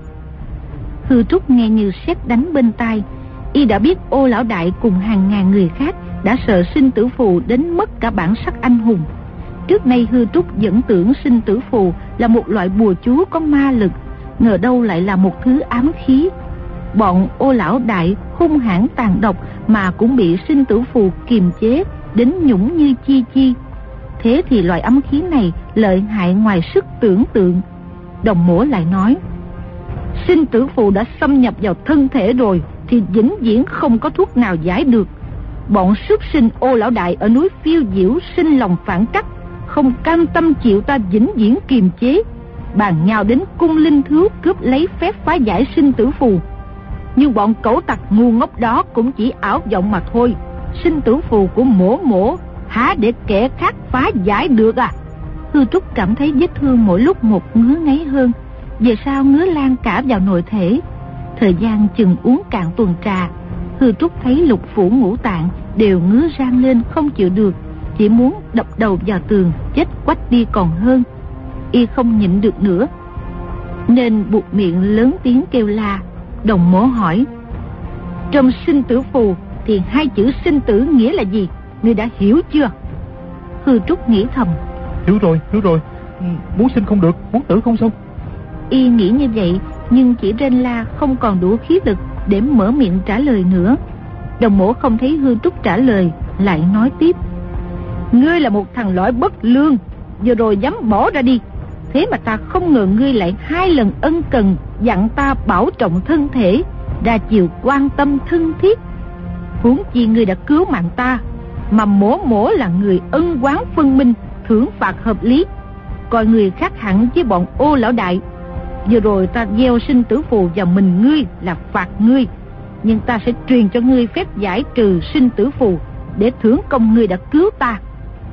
Hư Trúc nghe như sét đánh bên tai. Y đã biết Ô lão đại cùng hàng ngàn người khác đã sợ sinh tử phù đến mất cả bản sắc anh hùng. Trước nay Hư Trúc vẫn tưởng sinh tử phù là một loại bùa chú có ma lực, ngờ đâu lại là một thứ ám khí. Bọn Ô lão đại hung hãn tàn độc mà cũng bị sinh tử phù kiềm chế đến nhũng như chi chi. Thế thì loại ám khí này lợi hại ngoài sức tưởng tượng. Đồng Mỗ lại nói: sinh tử phù đã xâm nhập vào thân thể rồi thì vĩnh viễn không có thuốc nào giải được. Bọn súc sinh Ô lão đại ở núi Phiêu Diễu sinh lòng phản trắc, không cam tâm chịu ta vĩnh viễn kiềm chế, bàn nhau đến cung linh thú cướp lấy phép phá giải sinh tử phù. Nhưng bọn cẩu tặc ngu ngốc đó cũng chỉ ảo vọng mà thôi. Sinh tử phù của Mỗ Mỗ há để kẻ khác phá giải được à? Hư Trúc cảm thấy vết thương mỗi lúc một ngứa ngáy hơn, về sau ngứa lan cả vào nội thể. Thời gian chừng uống cạn tuần trà, Hư Trúc thấy lục phủ ngũ tạng đều ngứa rang lên không chịu được, chỉ muốn đập đầu vào tường chết quách đi còn hơn. Y không nhịn được nữa nên buộc miệng lớn tiếng kêu la. Đồng Mỗ hỏi: trong sinh tử phù thì hai chữ sinh tử nghĩa là gì? Ngươi đã hiểu chưa? Hư Trúc nghĩ thầm: Hiểu rồi, hiểu rồi. Muốn sinh không được, muốn tử không xong. Y nghĩ như vậy nhưng chỉ rên la không còn đủ khí lực để mở miệng trả lời nữa. Đồng Mỗ không thấy Hư Trúc trả lời, lại nói tiếp: ngươi là một thằng lõi bất lương, vừa rồi dám bỏ ra đi. Thế mà ta không ngờ ngươi lại hai lần ân cần dặn ta bảo trọng thân thể, ra chiều quan tâm thân thiết. Huống chi ngươi đã cứu mạng ta, mà Mỗ Mỗ là người ân oán phân minh, thưởng phạt hợp lý, coi người khác hẳn với bọn Ô lão đại. Vừa rồi ta gieo sinh tử phù vào mình ngươi là phạt ngươi, nhưng ta sẽ truyền cho ngươi phép giải trừ sinh tử phù để thưởng công ngươi đã cứu ta.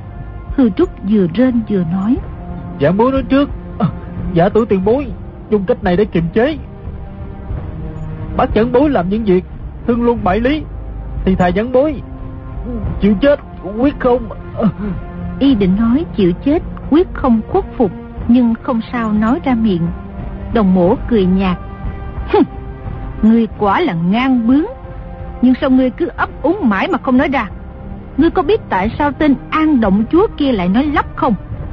Hư Trúc vừa rên vừa nói: Giảng bối nói trước, à, giả tử tiền bối dùng cách này để kiềm chế. Bắt giảng bối làm những việc hưng luân bại lý thì thà giảng bối chịu chết quyết không. Y định nói chịu chết quyết không khuất phục, nhưng không sao nói ra miệng. Đồng Mỗ cười nhạt: ngươi quả là ngang bướng, nhưng sao ngươi cứ ấp úng mãi mà không nói ra? Ngươi có biết tại sao tên An Động Chúa kia lại nói lắp không?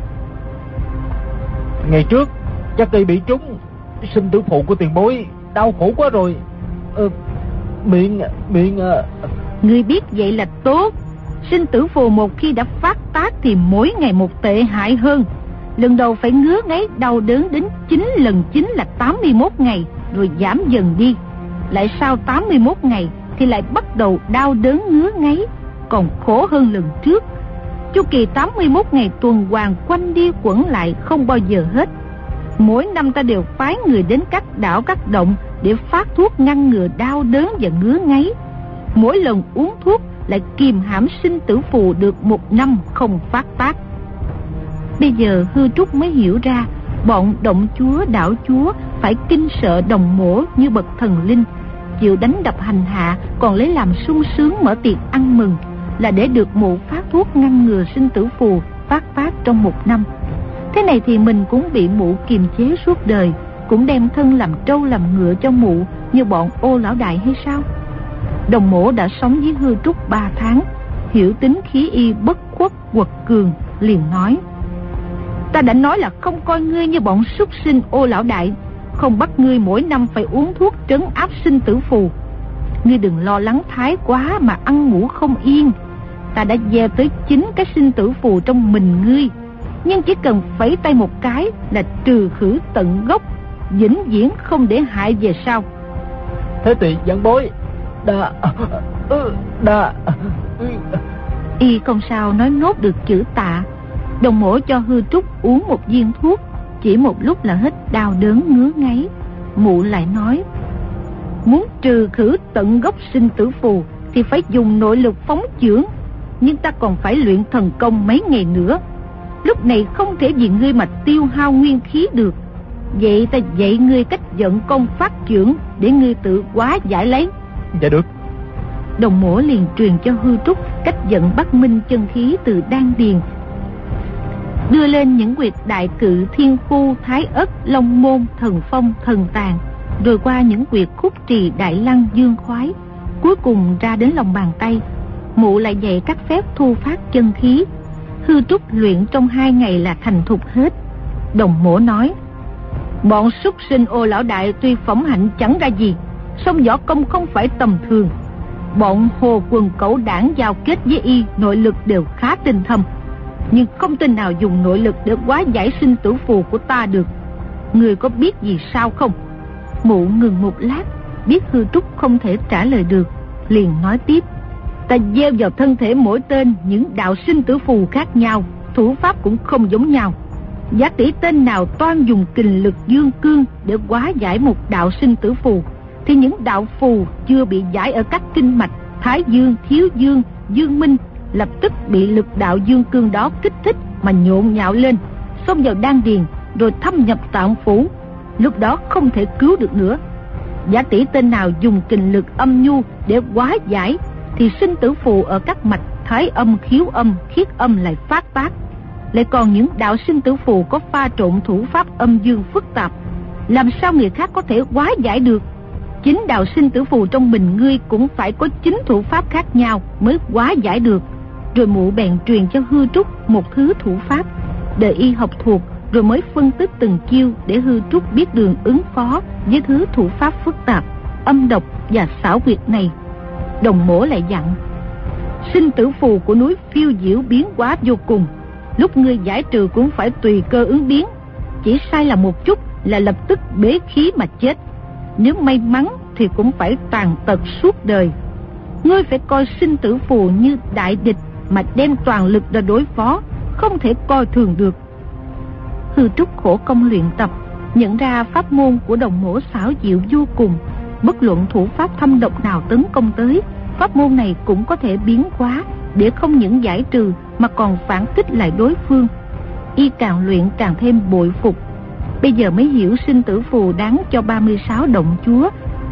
Ngày trước chắc đây bị trúng sinh tử phụ của tiền bối, đau khổ quá rồi. ờ, Miệng miệng à... Ngươi biết vậy là tốt. Sinh tử phù một khi đã phát tác thì mỗi ngày một tệ hại hơn. Lần đầu phải ngứa ngáy đau đớn đến chín lần chín là tám mươi mốt ngày, rồi giảm dần đi. Lại sau tám mươi mốt ngày thì lại bắt đầu đau đớn ngứa ngáy, còn khổ hơn lần trước. Chu kỳ tám mươi mốt ngày tuần hoàn quanh đi quẩn lại không bao giờ hết. Mỗi năm ta đều phái người đến các đảo các động để phát thuốc ngăn ngừa đau đớn và ngứa ngáy. Mỗi lần uống thuốc lại kìm hãm sinh tử phù được một năm không phát tác. Bây giờ Hư Trúc mới hiểu ra bọn động chúa đảo chúa phải kinh sợ Đồng Mỗ như bậc thần linh, chịu đánh đập hành hạ còn lấy làm sung sướng mở tiệc ăn mừng, là để được mụ phát thuốc ngăn ngừa sinh tử phù phát tác trong một năm. Thế này thì mình cũng bị mụ kiềm chế suốt đời, cũng đem thân làm trâu làm ngựa cho mụ như bọn Ô lão đại hay sao? Đồng Mỗ đã sống với Hư Trúc ba tháng, hiểu tính khí y bất khuất quật cường, liền nói: ta đã nói là không coi ngươi như bọn súc sinh Ô lão đại, không bắt ngươi mỗi năm phải uống thuốc trấn áp sinh tử phù. Ngươi đừng lo lắng thái quá mà ăn ngủ không yên. Ta đã gieo tới chín cái sinh tử phù trong mình ngươi, nhưng chỉ cần phẩy tay một cái là trừ khử tận gốc, vĩnh viễn không để hại về sau. Thế thì giảng bối đa đa Y không sao nói nốt được chữ tạ. Đồng Mỗ cho Hư Trúc uống một viên thuốc, chỉ một lúc là hết đau đớn ngứa ngáy. Mụ lại nói: muốn trừ khử tận gốc sinh tử phù thì phải dùng nội lực phóng chưởng, nhưng ta còn phải luyện thần công mấy ngày nữa. Lúc này không thể vì ngươi mà tiêu hao nguyên khí được. Vậy ta dạy ngươi cách vận công phát trưởng để ngươi tự hóa giải lấy. Dạ được. Đồng mổ liền truyền cho Hư Trúc cách vận Bắc Minh chân khí từ đan điền, đưa lên những huyệt đại cự, thiên khu, thái ất, long môn, thần phong, thần tàn, rồi qua những huyệt khúc trì, đại lăng, dương khoái, cuối cùng ra đến lòng bàn tay. Mụ lại dạy các phép thu phát chân khí. Hư Trúc luyện trong hai ngày là thành thục hết. Đồng mổ nói: bọn súc sinh Ô lão đại tuy phẩm hạnh chẳng ra gì, song võ công không phải tầm thường. Bọn hồ quần cẩu đảng giao kết với y, nội lực đều khá tinh thâm, nhưng không tin nào dùng nội lực để hóa giải sinh tử phù của ta được. Người có biết gì sao không? Mụ ngừng một lát, biết Hư Trúc không thể trả lời được, liền nói tiếp: ta gieo vào thân thể mỗi tên những đạo sinh tử phù khác nhau, thủ pháp cũng không giống nhau. Giả tỷ tên nào toan dùng kình lực dương cương để hóa giải một đạo sinh tử phù, thì những đạo phù chưa bị giải ở các kinh mạch Thái Dương, Thiếu Dương, Dương Minh lập tức bị lực đạo dương cương đó kích thích mà nhộn nhạo lên, xông vào đan điền rồi thâm nhập tạng phủ. Lúc đó không thể cứu được nữa. Giả tỷ tên nào dùng kình lực âm nhu để hóa giải, thì sinh tử phù ở các mạch Thái âm, Khiếu âm, Khiết âm lại phát tác. Lại còn những đạo sinh tử phù có pha trộn thủ pháp âm dương phức tạp, làm sao người khác có thể hóa giải được? Chính đạo sinh tử phù trong mình ngươi cũng phải có chính thủ pháp khác nhau mới hóa giải được. Rồi mụ bèn truyền cho Hư Trúc một thứ thủ pháp, đợi y học thuộc rồi mới phân tích từng chiêu để Hư Trúc biết đường ứng phó với thứ thủ pháp phức tạp, âm độc và xảo quyệt này. Đồng mổ lại dặn: sinh tử phù của núi phiêu diễu biến hóa vô cùng, lúc ngươi giải trừ cũng phải tùy cơ ứng biến, chỉ sai là một chút là lập tức bế khí mà chết. Nếu may mắn thì cũng phải tàn tật suốt đời. Ngươi phải coi sinh tử phù như đại địch mà đem toàn lực ra đối phó, không thể coi thường được. Hư Trúc khổ công luyện tập, nhận ra pháp môn của đồng mổ xảo diệu vô cùng. Bất luận thủ pháp thâm độc nào tấn công tới, pháp môn này cũng có thể biến hóa để không những giải trừ mà còn phản kích lại đối phương. Y càng luyện càng thêm bội phục. Bây giờ mới hiểu sinh tử phù đáng cho ba mươi sáu động chúa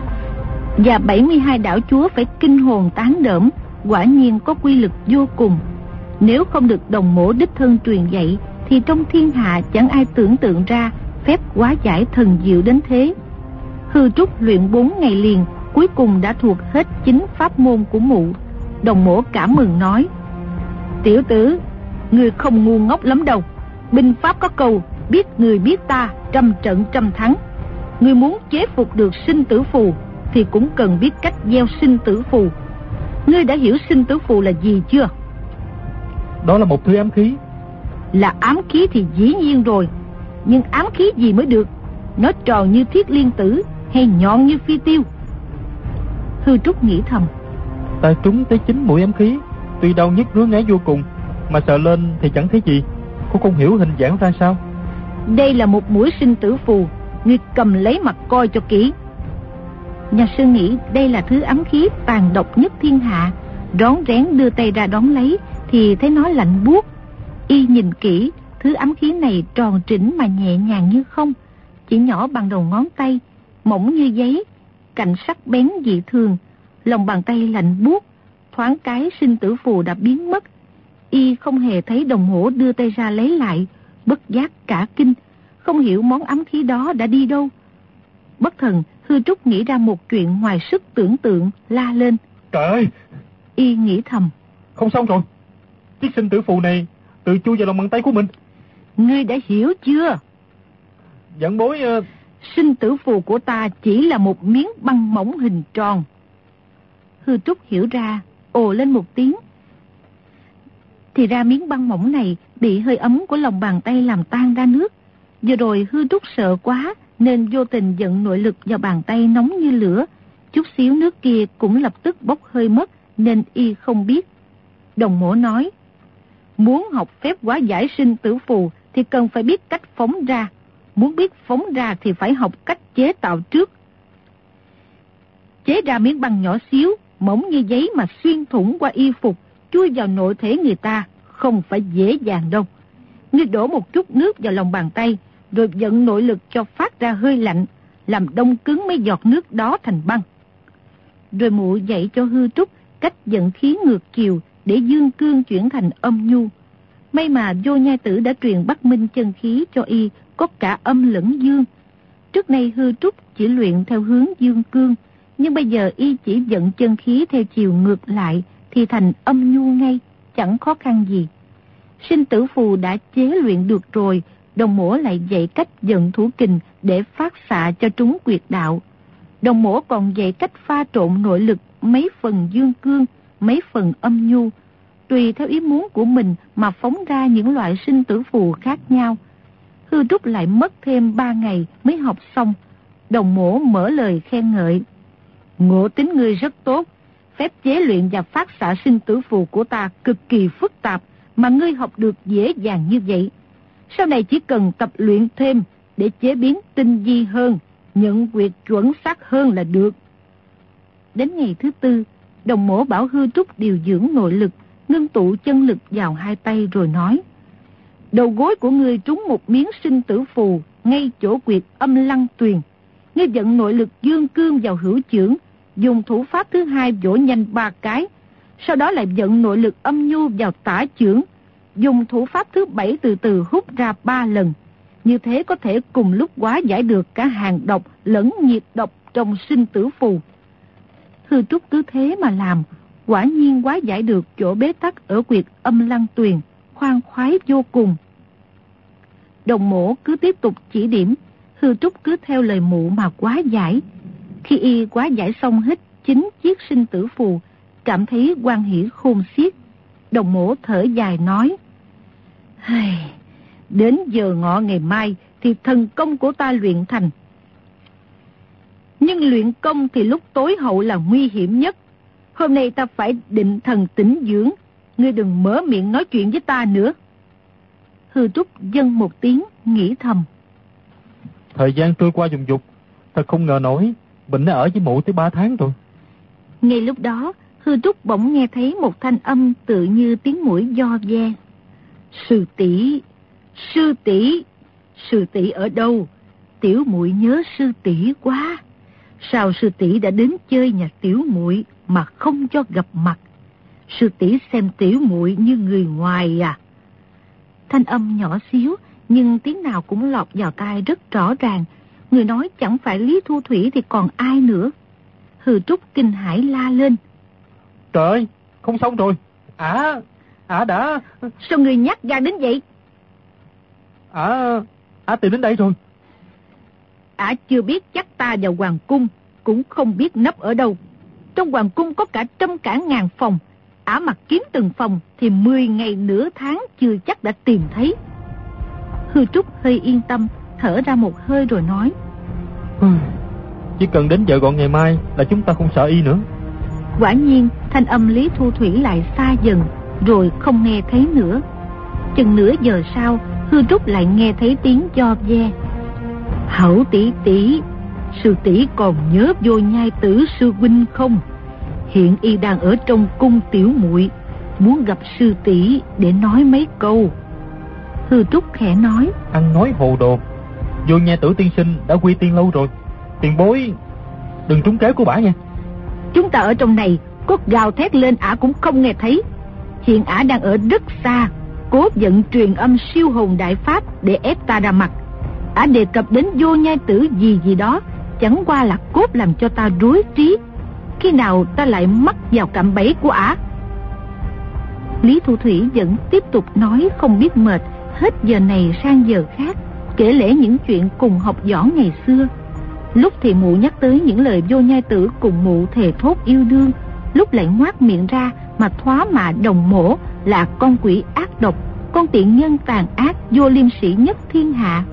và bảy mươi hai đảo chúa phải kinh hồn tán đỡm, quả nhiên có quy lực vô cùng. Nếu không được đồng mổ đích thân truyền dạy thì trong thiên hạ chẳng ai tưởng tượng ra phép hóa giải thần diệu đến thế. Hư Trúc luyện bốn ngày liền, cuối cùng đã thuộc hết chính pháp môn của mụ. Đồng mổ cảm mừng nói: tiểu tử, người không ngu ngốc lắm đâu. Binh pháp có câu biết người biết ta, trăm trận trăm thắng. Người muốn chế phục được sinh tử phù thì cũng cần biết cách gieo sinh tử phù. Ngươi đã hiểu sinh tử phù là gì chưa? Đó là một thứ ám khí. Là ám khí thì dĩ nhiên rồi, nhưng ám khí gì mới được? Nó tròn như thiết liên tử hay nhọn như phi tiêu? Hư Trúc nghĩ thầm: ta trúng tới chín mũi ám khí, tuy đau nhức ngứa ngáy vô cùng, mà sợ lên thì chẳng thấy gì. Cô không hiểu hình dạng ra sao? Đây là một mũi sinh tử phù, ngươi cầm lấy mặt coi cho kỹ. Nhà sư nghĩ đây là thứ ám khí tàn độc nhất thiên hạ, rón rén đưa tay ra đón lấy thì thấy nó lạnh buốt. Y nhìn kỹ, thứ ám khí này tròn trĩnh mà nhẹ nhàng như không, chỉ nhỏ bằng đầu ngón tay, mỏng như giấy, cạnh sắc bén dị thường. Lòng bàn tay lạnh buốt, thoáng cái sinh tử phù đã biến mất. Y không hề thấy đồng hổ đưa tay ra lấy lại, bất giác cả kinh, không hiểu món ám khí đó đã đi đâu. Bất thần, Hư Trúc nghĩ ra một chuyện ngoài sức tưởng tượng, la lên: trời ơi! Y nghĩ thầm: không xong rồi, chiếc sinh tử phù này tự chui vào lòng bàn tay của mình. Ngươi đã hiểu chưa? Giảng bối... Uh... sinh tử phù của ta chỉ là một miếng băng mỏng hình tròn. Hư Trúc hiểu ra, ồ lên một tiếng. Thì ra miếng băng mỏng này bị hơi ấm của lòng bàn tay làm tan ra nước. Vừa rồi Hư Trúc sợ quá nên vô tình dẫn nội lực vào bàn tay nóng như lửa. Chút xíu nước kia cũng lập tức bốc hơi mất, nên y không biết. Đồng mổ nói: muốn học phép hóa giải sinh tử phù thì cần phải biết cách phóng ra. Muốn biết phóng ra thì phải học cách chế tạo trước. Chế ra miếng băng nhỏ xíu, mỏng như giấy mà xuyên thủng qua y phục, chui vào nội thể người ta, không phải dễ dàng đâu. Ngươi đổ một chút nước vào lòng bàn tay, rồi vận nội lực cho phát ra hơi lạnh, làm đông cứng mấy giọt nước đó thành băng. Rồi mụ dạy cho Hư Trúc cách vận khí ngược chiều để dương cương chuyển thành âm nhu. May mà Vô Nhai Tử đã truyền Bắc Minh chân khí cho y có cả âm lẫn dương. Trước nay Hư Trúc chỉ luyện theo hướng dương cương, nhưng bây giờ y chỉ vận chân khí theo chiều ngược lại thì thành âm nhu ngay, chẳng khó khăn gì. Sinh tử phù đã chế luyện được rồi, Đồng Mỗ lại dạy cách vận thủ kình để phát xạ cho trúng quyệt đạo. Đồng Mỗ còn dạy cách pha trộn nội lực mấy phần dương cương, mấy phần âm nhu, tùy theo ý muốn của mình mà phóng ra những loại sinh tử phù khác nhau. Hư Trúc lại mất thêm ba ngày mới học xong. Đồng Mỗ mở lời khen ngợi: ngộ tính ngươi rất tốt, phép chế luyện và phát xạ sinh tử phù của ta cực kỳ phức tạp mà ngươi học được dễ dàng như vậy. Sau này chỉ cần tập luyện thêm để chế biến tinh vi hơn, nhận quyệt chuẩn xác hơn là được. Đến ngày thứ tư, Đồng Mỗ bảo Hư Trúc điều dưỡng nội lực, ngưng tụ chân lực vào hai tay rồi nói: đầu gối của ngươi trúng một miếng sinh tử phù ngay chỗ quyệt âm lăng tuyền. Ngươi vận nội lực dương cương vào hữu chưởng, dùng thủ pháp thứ hai vỗ nhanh ba cái, sau đó lại vận nội lực âm nhu vào tả chưởng, dùng thủ pháp thứ bảy từ từ hút ra ba lần. Như thế có thể cùng lúc hóa giải được cả hàng độc lẫn nhiệt độc trong sinh tử phù. Hư Trúc cứ thế mà làm, quả nhiên hóa giải được chỗ bế tắc ở quyệt âm lăng tuyền, khoan khoái vô cùng. Đồng Mỗ cứ tiếp tục chỉ điểm, Hư Trúc cứ theo lời mụ mà hóa giải. Khi y hóa giải xong hết chín chiếc sinh tử phù, cảm thấy hoan hỷ khôn xiết. Đồng Mỗ thở dài nói: đến giờ ngọ ngày mai thì thần công của ta luyện thành. Nhưng luyện công thì lúc tối hậu là nguy hiểm nhất. Hôm nay ta phải định thần tĩnh dưỡng, ngươi đừng mở miệng nói chuyện với ta nữa. Hư Trúc dâng một tiếng, nghĩ thầm: thời gian trôi qua dùng dục, thật không ngờ nổi bệnh đã ở với mụ tới ba tháng rồi. Ngay lúc đó, Hư Trúc bỗng nghe thấy một thanh âm tự như tiếng mũi do ve. Sư tỷ, sư tỷ, sư tỷ ở đâu? Tiểu muội nhớ sư tỷ quá. Sao sư tỷ đã đến chơi nhà tiểu muội mà không cho gặp mặt? Sư tỷ xem tiểu muội như người ngoài à? Thanh âm nhỏ xíu, nhưng tiếng nào cũng lọt vào tai rất rõ ràng. Người nói chẳng phải Lý Thu Thủy thì còn ai nữa. Hư Trúc kinh hãi la lên: trời ơi, không xong rồi. Ả, ả đã... Sao người nhát gan đến vậy? Ả, ả tìm đến đây rồi. Ả chưa biết chắc ta vào hoàng cung, cũng không biết nấp ở đâu. Trong hoàng cung có cả trăm cả ngàn phòng, Ả mặc kiếm từng phòng thì mười ngày nửa tháng chưa chắc đã tìm thấy. Hư Trúc hơi yên tâm, thở ra một hơi rồi nói: chỉ cần đến giờ gọn ngày mai là chúng ta không sợ y nữa. Quả nhiên thanh âm Lý Thu Thủy lại xa dần, rồi không nghe thấy nữa. Chừng nửa giờ sau, Hư Trúc lại nghe thấy tiếng do ve: hảo tỷ tỷ, sư tỷ còn nhớ Vô Nhai Tử sư huynh không? Hiện y đang ở trong cung tiểu muội, muốn gặp sư tỷ để nói mấy câu. Hư Trúc khẽ nói: ăn nói hồ đồ. Vô Nhai Tử tiên sinh đã quy tiên lâu rồi, tiền bối đừng trúng kế của bả nha. Chúng ta ở trong này, có gào thét lên ả cũng không nghe thấy. Hiện ả đang ở rất xa, cố vận truyền âm siêu hồn đại pháp để ép ta ra mặt. Ả đề cập đến Vô Nhai Tử gì gì đó, chẳng qua là cốt làm cho ta rối trí. Khi nào ta lại mắc vào cạm bẫy của ả? Lý Thu Thủy vẫn tiếp tục nói không biết mệt, hết giờ này sang giờ khác, kể lể những chuyện cùng học võ ngày xưa. Lúc thì mụ nhắc tới những lời Vô Nhai Tử cùng mụ thề thốt yêu đương, lúc lại ngoác miệng ra mà thoá mạ Đồng Mỗ là con quỷ ác độc, con tiện nhân tàn ác vô liêm sĩ nhất thiên hạ.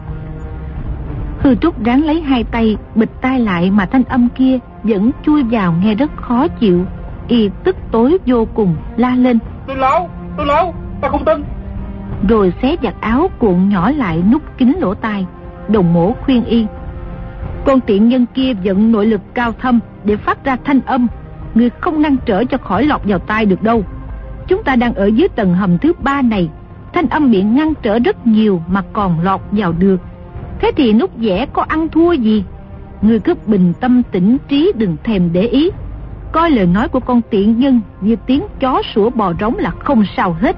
Hư Trúc ráng lấy hai tay bịt tai lại mà thanh âm kia vẫn chui vào nghe rất khó chịu. Y tức tối vô cùng, la lên: Tôi lão, tôi lão, ta không tin. Rồi xé giặt áo cuộn nhỏ lại nút kín lỗ tai. Đồng Mỗ khuyên y: con tiện nhân kia vận nội lực cao thâm để phát ra thanh âm, người không ngăn trở cho khỏi lọt vào tai được đâu. Chúng ta đang ở dưới tầng hầm thứ ba này, thanh âm bị ngăn trở rất nhiều mà còn lọt vào được, Thế thì nút vẽ có ăn thua gì? Ngươi cứ bình tâm tĩnh trí, đừng thèm để ý. Coi lời nói của con tiện nhân như tiếng chó sủa bò rống là không sao hết.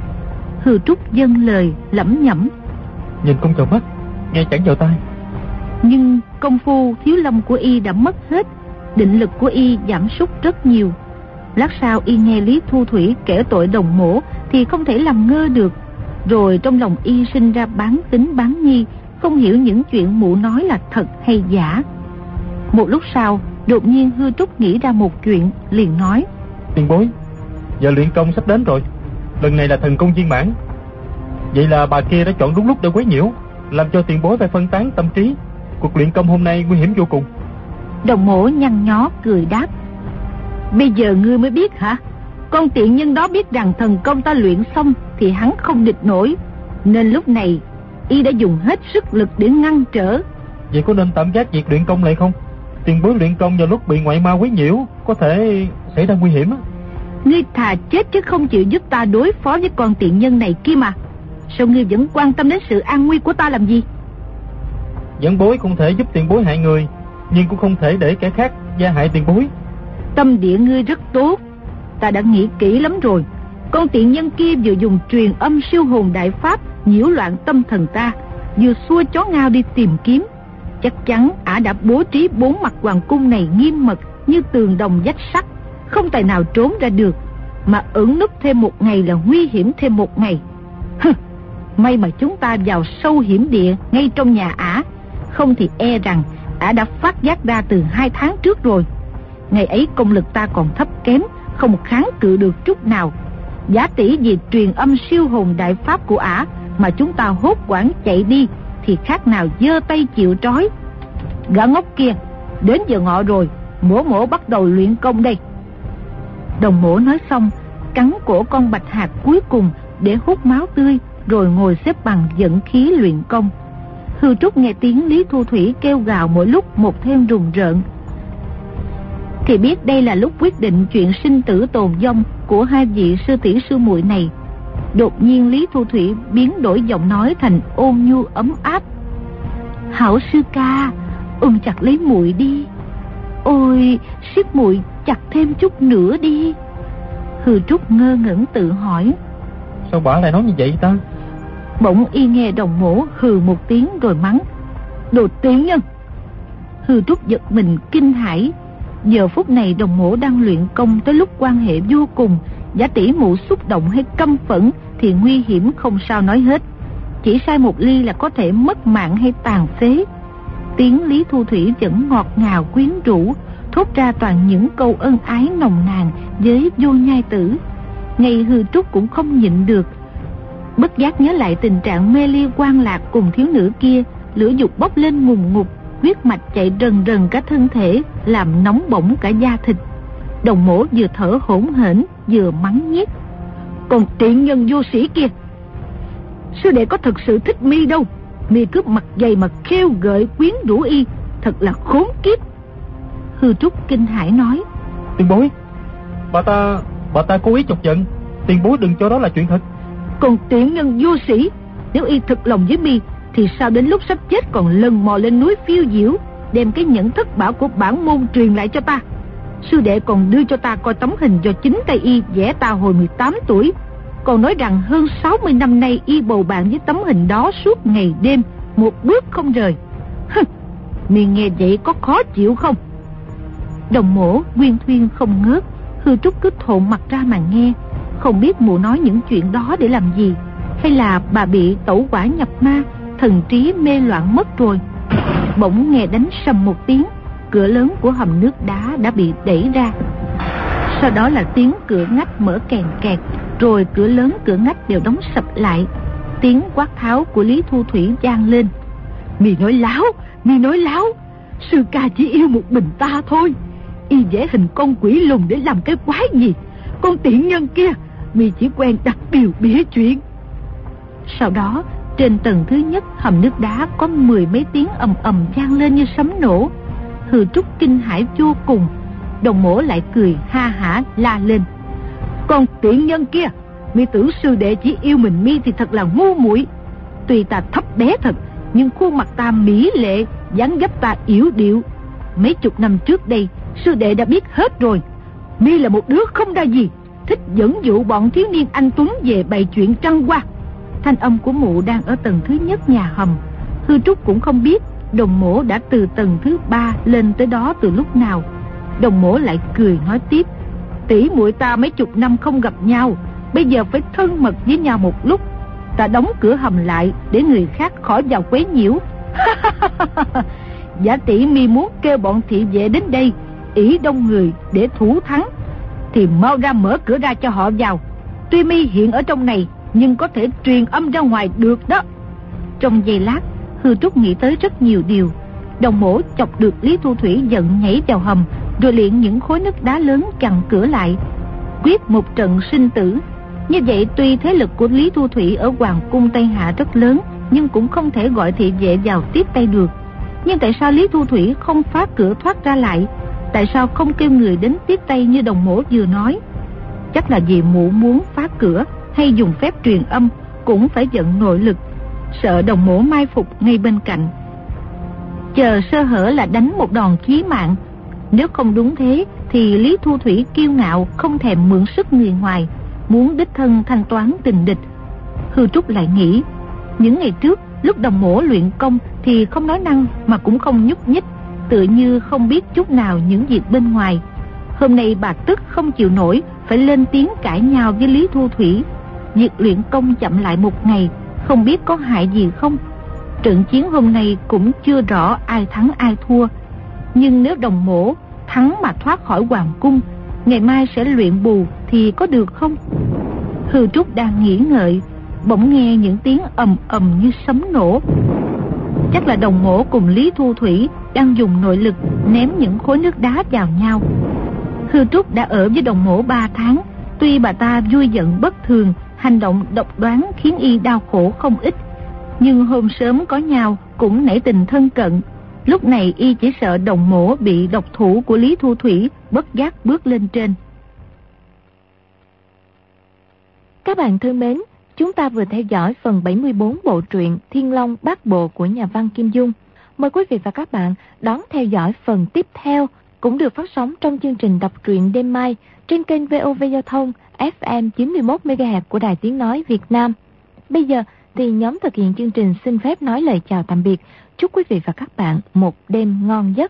Hư Trúc dâng lời lẩm nhẩm: Nhìn không vào mắt, nghe chẳng vào tai. Nhưng công phu thiếu lâm của y đã mất hết, định lực của y giảm sút rất nhiều. Lát sau y nghe Lý Thu Thủy kể tội Đồng Mỗ thì không thể làm ngơ được. Rồi trong lòng y sinh ra bán tính bán nghi, không hiểu những chuyện mụ nói là thật hay giả. Một lúc sau, đột nhiên Hư Trúc nghĩ ra một chuyện, liền nói: Tiền bối, giờ luyện công sắp đến rồi. Lần này là thần công viên mãn. Vậy là bà kia đã chọn đúng lúc để quấy nhiễu, làm cho tiền bối phải phân tán tâm trí. Cuộc luyện công hôm nay nguy hiểm vô cùng. Đồng Mỗ nhăn nhó cười đáp: Bây giờ ngươi mới biết hả? Con tiện nhân đó biết rằng thần công ta luyện xong thì hắn không địch nổi, nên lúc này y đã dùng hết sức lực để ngăn trở. Vậy có nên tạm gác việc luyện công lại không? Tiền bối luyện công vào lúc bị ngoại ma quấy nhiễu, có thể xảy ra nguy hiểm á. Ngươi thà chết chứ không chịu giúp ta đối phó với con tiện nhân này kia mà. Sao ngươi vẫn quan tâm đến sự an nguy của ta làm gì? Giảng bối không thể giúp tiền bối hại người, nhưng cũng không thể để kẻ khác gia hại tiền bối. Tâm địa ngươi rất tốt, ta đã nghĩ kỹ lắm rồi. Con tiện nhân kia vừa dùng truyền âm siêu hồn đại pháp nhiễu loạn tâm thần ta, vừa xua chó ngao đi tìm kiếm. Chắc chắn ả đã bố trí bốn mặt hoàng cung này nghiêm mật như tường đồng vách sắt, không tài nào trốn ra được. Mà ẩn núp thêm một ngày là nguy hiểm thêm một ngày. Hừ, may mà chúng ta vào sâu hiểm địa ngay trong nhà ả, không thì e rằng ả đã phát giác ra từ hai tháng trước rồi. Ngày ấy công lực ta còn thấp kém, không kháng cự được chút nào. Giả tỷ vì truyền âm siêu hồn đại pháp của ả mà chúng ta hốt hoảng chạy đi thì khác nào giơ tay chịu trói. Gã ngốc kia, đến giờ ngọ rồi, Mỗ Mỗ bắt đầu luyện công đây. Đồng Mỗ nói xong, cắn cổ con bạch hạc cuối cùng để hút máu tươi, rồi ngồi xếp bằng dẫn khí luyện công. Hư Trúc nghe tiếng Lý Thu Thủy kêu gào mỗi lúc một thêm rùng rợn, thì biết đây là lúc quyết định chuyện sinh tử tồn vong của hai vị sư tỷ sư muội này. Đột nhiên Lý Thu Thủy biến đổi giọng nói thành ôn nhu ấm áp: Hảo sư ca, ôm chặt lấy muội đi. Ôi, siết muội chặt thêm chút nữa đi. Hư Trúc ngơ ngẩn tự hỏi: Sao bà lại nói như vậy ta? Bỗng y nghe Đồng Mỗ hừ một tiếng rồi mắng: Đồ tiện nhân! Hư Trúc giật mình kinh hãi. Giờ phút này Đồng Mỗ đang luyện công tới lúc quan hệ vô cùng, giả tỷ mụ xúc động hay căm phẫn thì nguy hiểm không sao nói hết. Chỉ sai một ly là có thể mất mạng hay tàn phế. Tiếng Lý Thu Thủy vẫn ngọt ngào quyến rũ, thốt ra toàn những câu ân ái nồng nàn với Vô Nhai Tử. Ngay Hư Trúc cũng không nhịn được, bất giác nhớ lại tình trạng mê ly quan lạc cùng thiếu nữ kia, lửa dục bốc lên ngùn ngụt, huyết mạch chạy rần rần cả thân thể, làm nóng bỏng cả da thịt. Đồng Mỗ vừa thở hổn hển vừa mắng nhiếc: Còn tiện nhân vô sĩ kia, sư đệ có thật sự thích mi đâu, mi cứ mặt dày mà khêu gợi quyến rũ y, thật là khốn kiếp. Hư Trúc kinh hãi nói: Tiền bối, bà ta bà ta cố ý chọc giận, tiền bối đừng cho đó là chuyện thật. Còn tiện nhân vô sĩ, nếu y thực lòng với mi thì sao đến lúc sắp chết còn lần mò lên núi phiêu diễu, đem cái nhẫn thất bảo của bản môn truyền lại cho ta. Sư đệ còn đưa cho ta coi tấm hình do chính tay y vẽ ta hồi mười tám tuổi, còn nói rằng hơn sáu mươi năm nay y bầu bạn với tấm hình đó suốt ngày đêm, một bước không rời. Hừ, mi nghe vậy có khó chịu không? Đồng Mỗ nguyên thuyên không ngớt. Hư Trúc cứ thộn mặt ra mà nghe, không biết mụ nói những chuyện đó để làm gì, hay là bà bị tẩu hỏa nhập ma, thần trí mê loạn mất rồi. Bỗng nghe đánh sầm một tiếng, cửa lớn của hầm nước đá đã bị đẩy ra. Sau đó là tiếng cửa ngách mở kèn kẹt, rồi cửa lớn cửa ngách đều đóng sập lại. Tiếng quát tháo của Lý Thu Thủy vang lên: Mi nói láo, mi nói láo, sư ca chỉ yêu một mình ta thôi. Y vẽ hình con quỷ lùn để làm cái quái gì? Con tiện nhân kia, mi chỉ quen đặt điều bịa chuyện. Sau đó trên tầng thứ nhất hầm nước đá có mười mấy tiếng ầm ầm vang lên như sấm nổ. Hư Trúc kinh hãi vô cùng. Đồng Mỗ lại cười ha hả la lên: Con tiện nhân kia, mi tưởng sư đệ chỉ yêu mình mi thì thật là ngu muội. Tuy ta thấp bé thật, nhưng khuôn mặt ta mỹ lệ, dáng dấp ta yểu điệu. Mấy chục năm trước đây, sư đệ đã biết hết rồi. Mi là một đứa không ra gì, thích dẫn dụ bọn thiếu niên anh tuấn về bày chuyện trăng hoa. Thanh âm của mụ đang ở tầng thứ nhất nhà hầm. Hư Trúc cũng không biết Đồng Mỗ đã từ tầng thứ ba lên tới đó từ lúc nào. Đồng Mỗ lại cười nói tiếp: tỷ muội ta mấy chục năm không gặp nhau, bây giờ phải thân mật với nhau một lúc. Ta đóng cửa hầm lại để người khác khỏi vào quấy nhiễu. Giả tỷ Mi muốn kêu bọn thị vệ đến đây ỷ đông người để thủ thắng, thì mau ra mở cửa ra cho họ vào. Tuy Mi hiện ở trong này, nhưng có thể truyền âm ra ngoài được đó. Trong giây lát, Hư Trúc nghĩ tới rất nhiều điều. Đồng Mỗ chọc được Lý Thu Thủy giận nhảy vào hầm, rồi liền những khối nước đá lớn chặn cửa lại, quyết một trận sinh tử. Như vậy tuy thế lực của Lý Thu Thủy ở Hoàng cung Tây Hạ rất lớn, nhưng cũng không thể gọi thị vệ vào tiếp tay được. Nhưng tại sao Lý Thu Thủy không phá cửa thoát ra lại? Tại sao không kêu người đến tiếp tay như Đồng Mỗ vừa nói? Chắc là vì mụ muốn phá cửa hay dùng phép truyền âm cũng phải vận nội lực, sợ Đồng Mỗ mai phục ngay bên cạnh, chờ sơ hở là đánh một đòn chí mạng. Nếu không đúng thế thì Lý Thu Thủy kiêu ngạo không thèm mượn sức người ngoài, muốn đích thân thanh toán tình địch. Hư Trúc lại nghĩ, những ngày trước lúc Đồng Mỗ luyện công thì không nói năng mà cũng không nhúc nhích, tựa như không biết chút nào những việc bên ngoài. Hôm nay bà tức không chịu nổi, phải lên tiếng cãi nhau với Lý Thu Thủy. Việc luyện công chậm lại một ngày, không biết có hại gì không. Trận chiến hôm nay cũng chưa rõ ai thắng ai thua, nhưng nếu Đồng Mỗ thắng mà thoát khỏi hoàng cung, ngày mai sẽ luyện bù thì có được không? Hư Trúc đang nghĩ ngợi, bỗng nghe những tiếng ầm ầm như sấm nổ. Chắc là Đồng Mỗ cùng Lý Thu Thủy đang dùng nội lực ném những khối nước đá vào nhau. Hư Trúc đã ở với Đồng Mỗ ba tháng, tuy bà ta vui giận bất thường, hành động độc đoán khiến y đau khổ không ít, nhưng hôm sớm có nhau cũng nảy tình thân cận. Lúc này y chỉ sợ Đồng Mỗ bị độc thủ của Lý Thu Thủy bất giác bước lên trên. Các bạn thân mến, chúng ta vừa theo dõi phần bảy mươi bốn bộ truyện Thiên Long Bát Bộ của nhà văn Kim Dung. Mời quý vị và các bạn đón theo dõi phần tiếp theo, cũng được phát sóng trong chương trình đọc truyện đêm mai trên kênh vê o vê Giao thông ép em chín mươi mốt mê ga héc của Đài Tiếng Nói Việt Nam. Bây giờ thì nhóm thực hiện chương trình xin phép nói lời chào tạm biệt. Chúc quý vị và các bạn một đêm ngon giấc.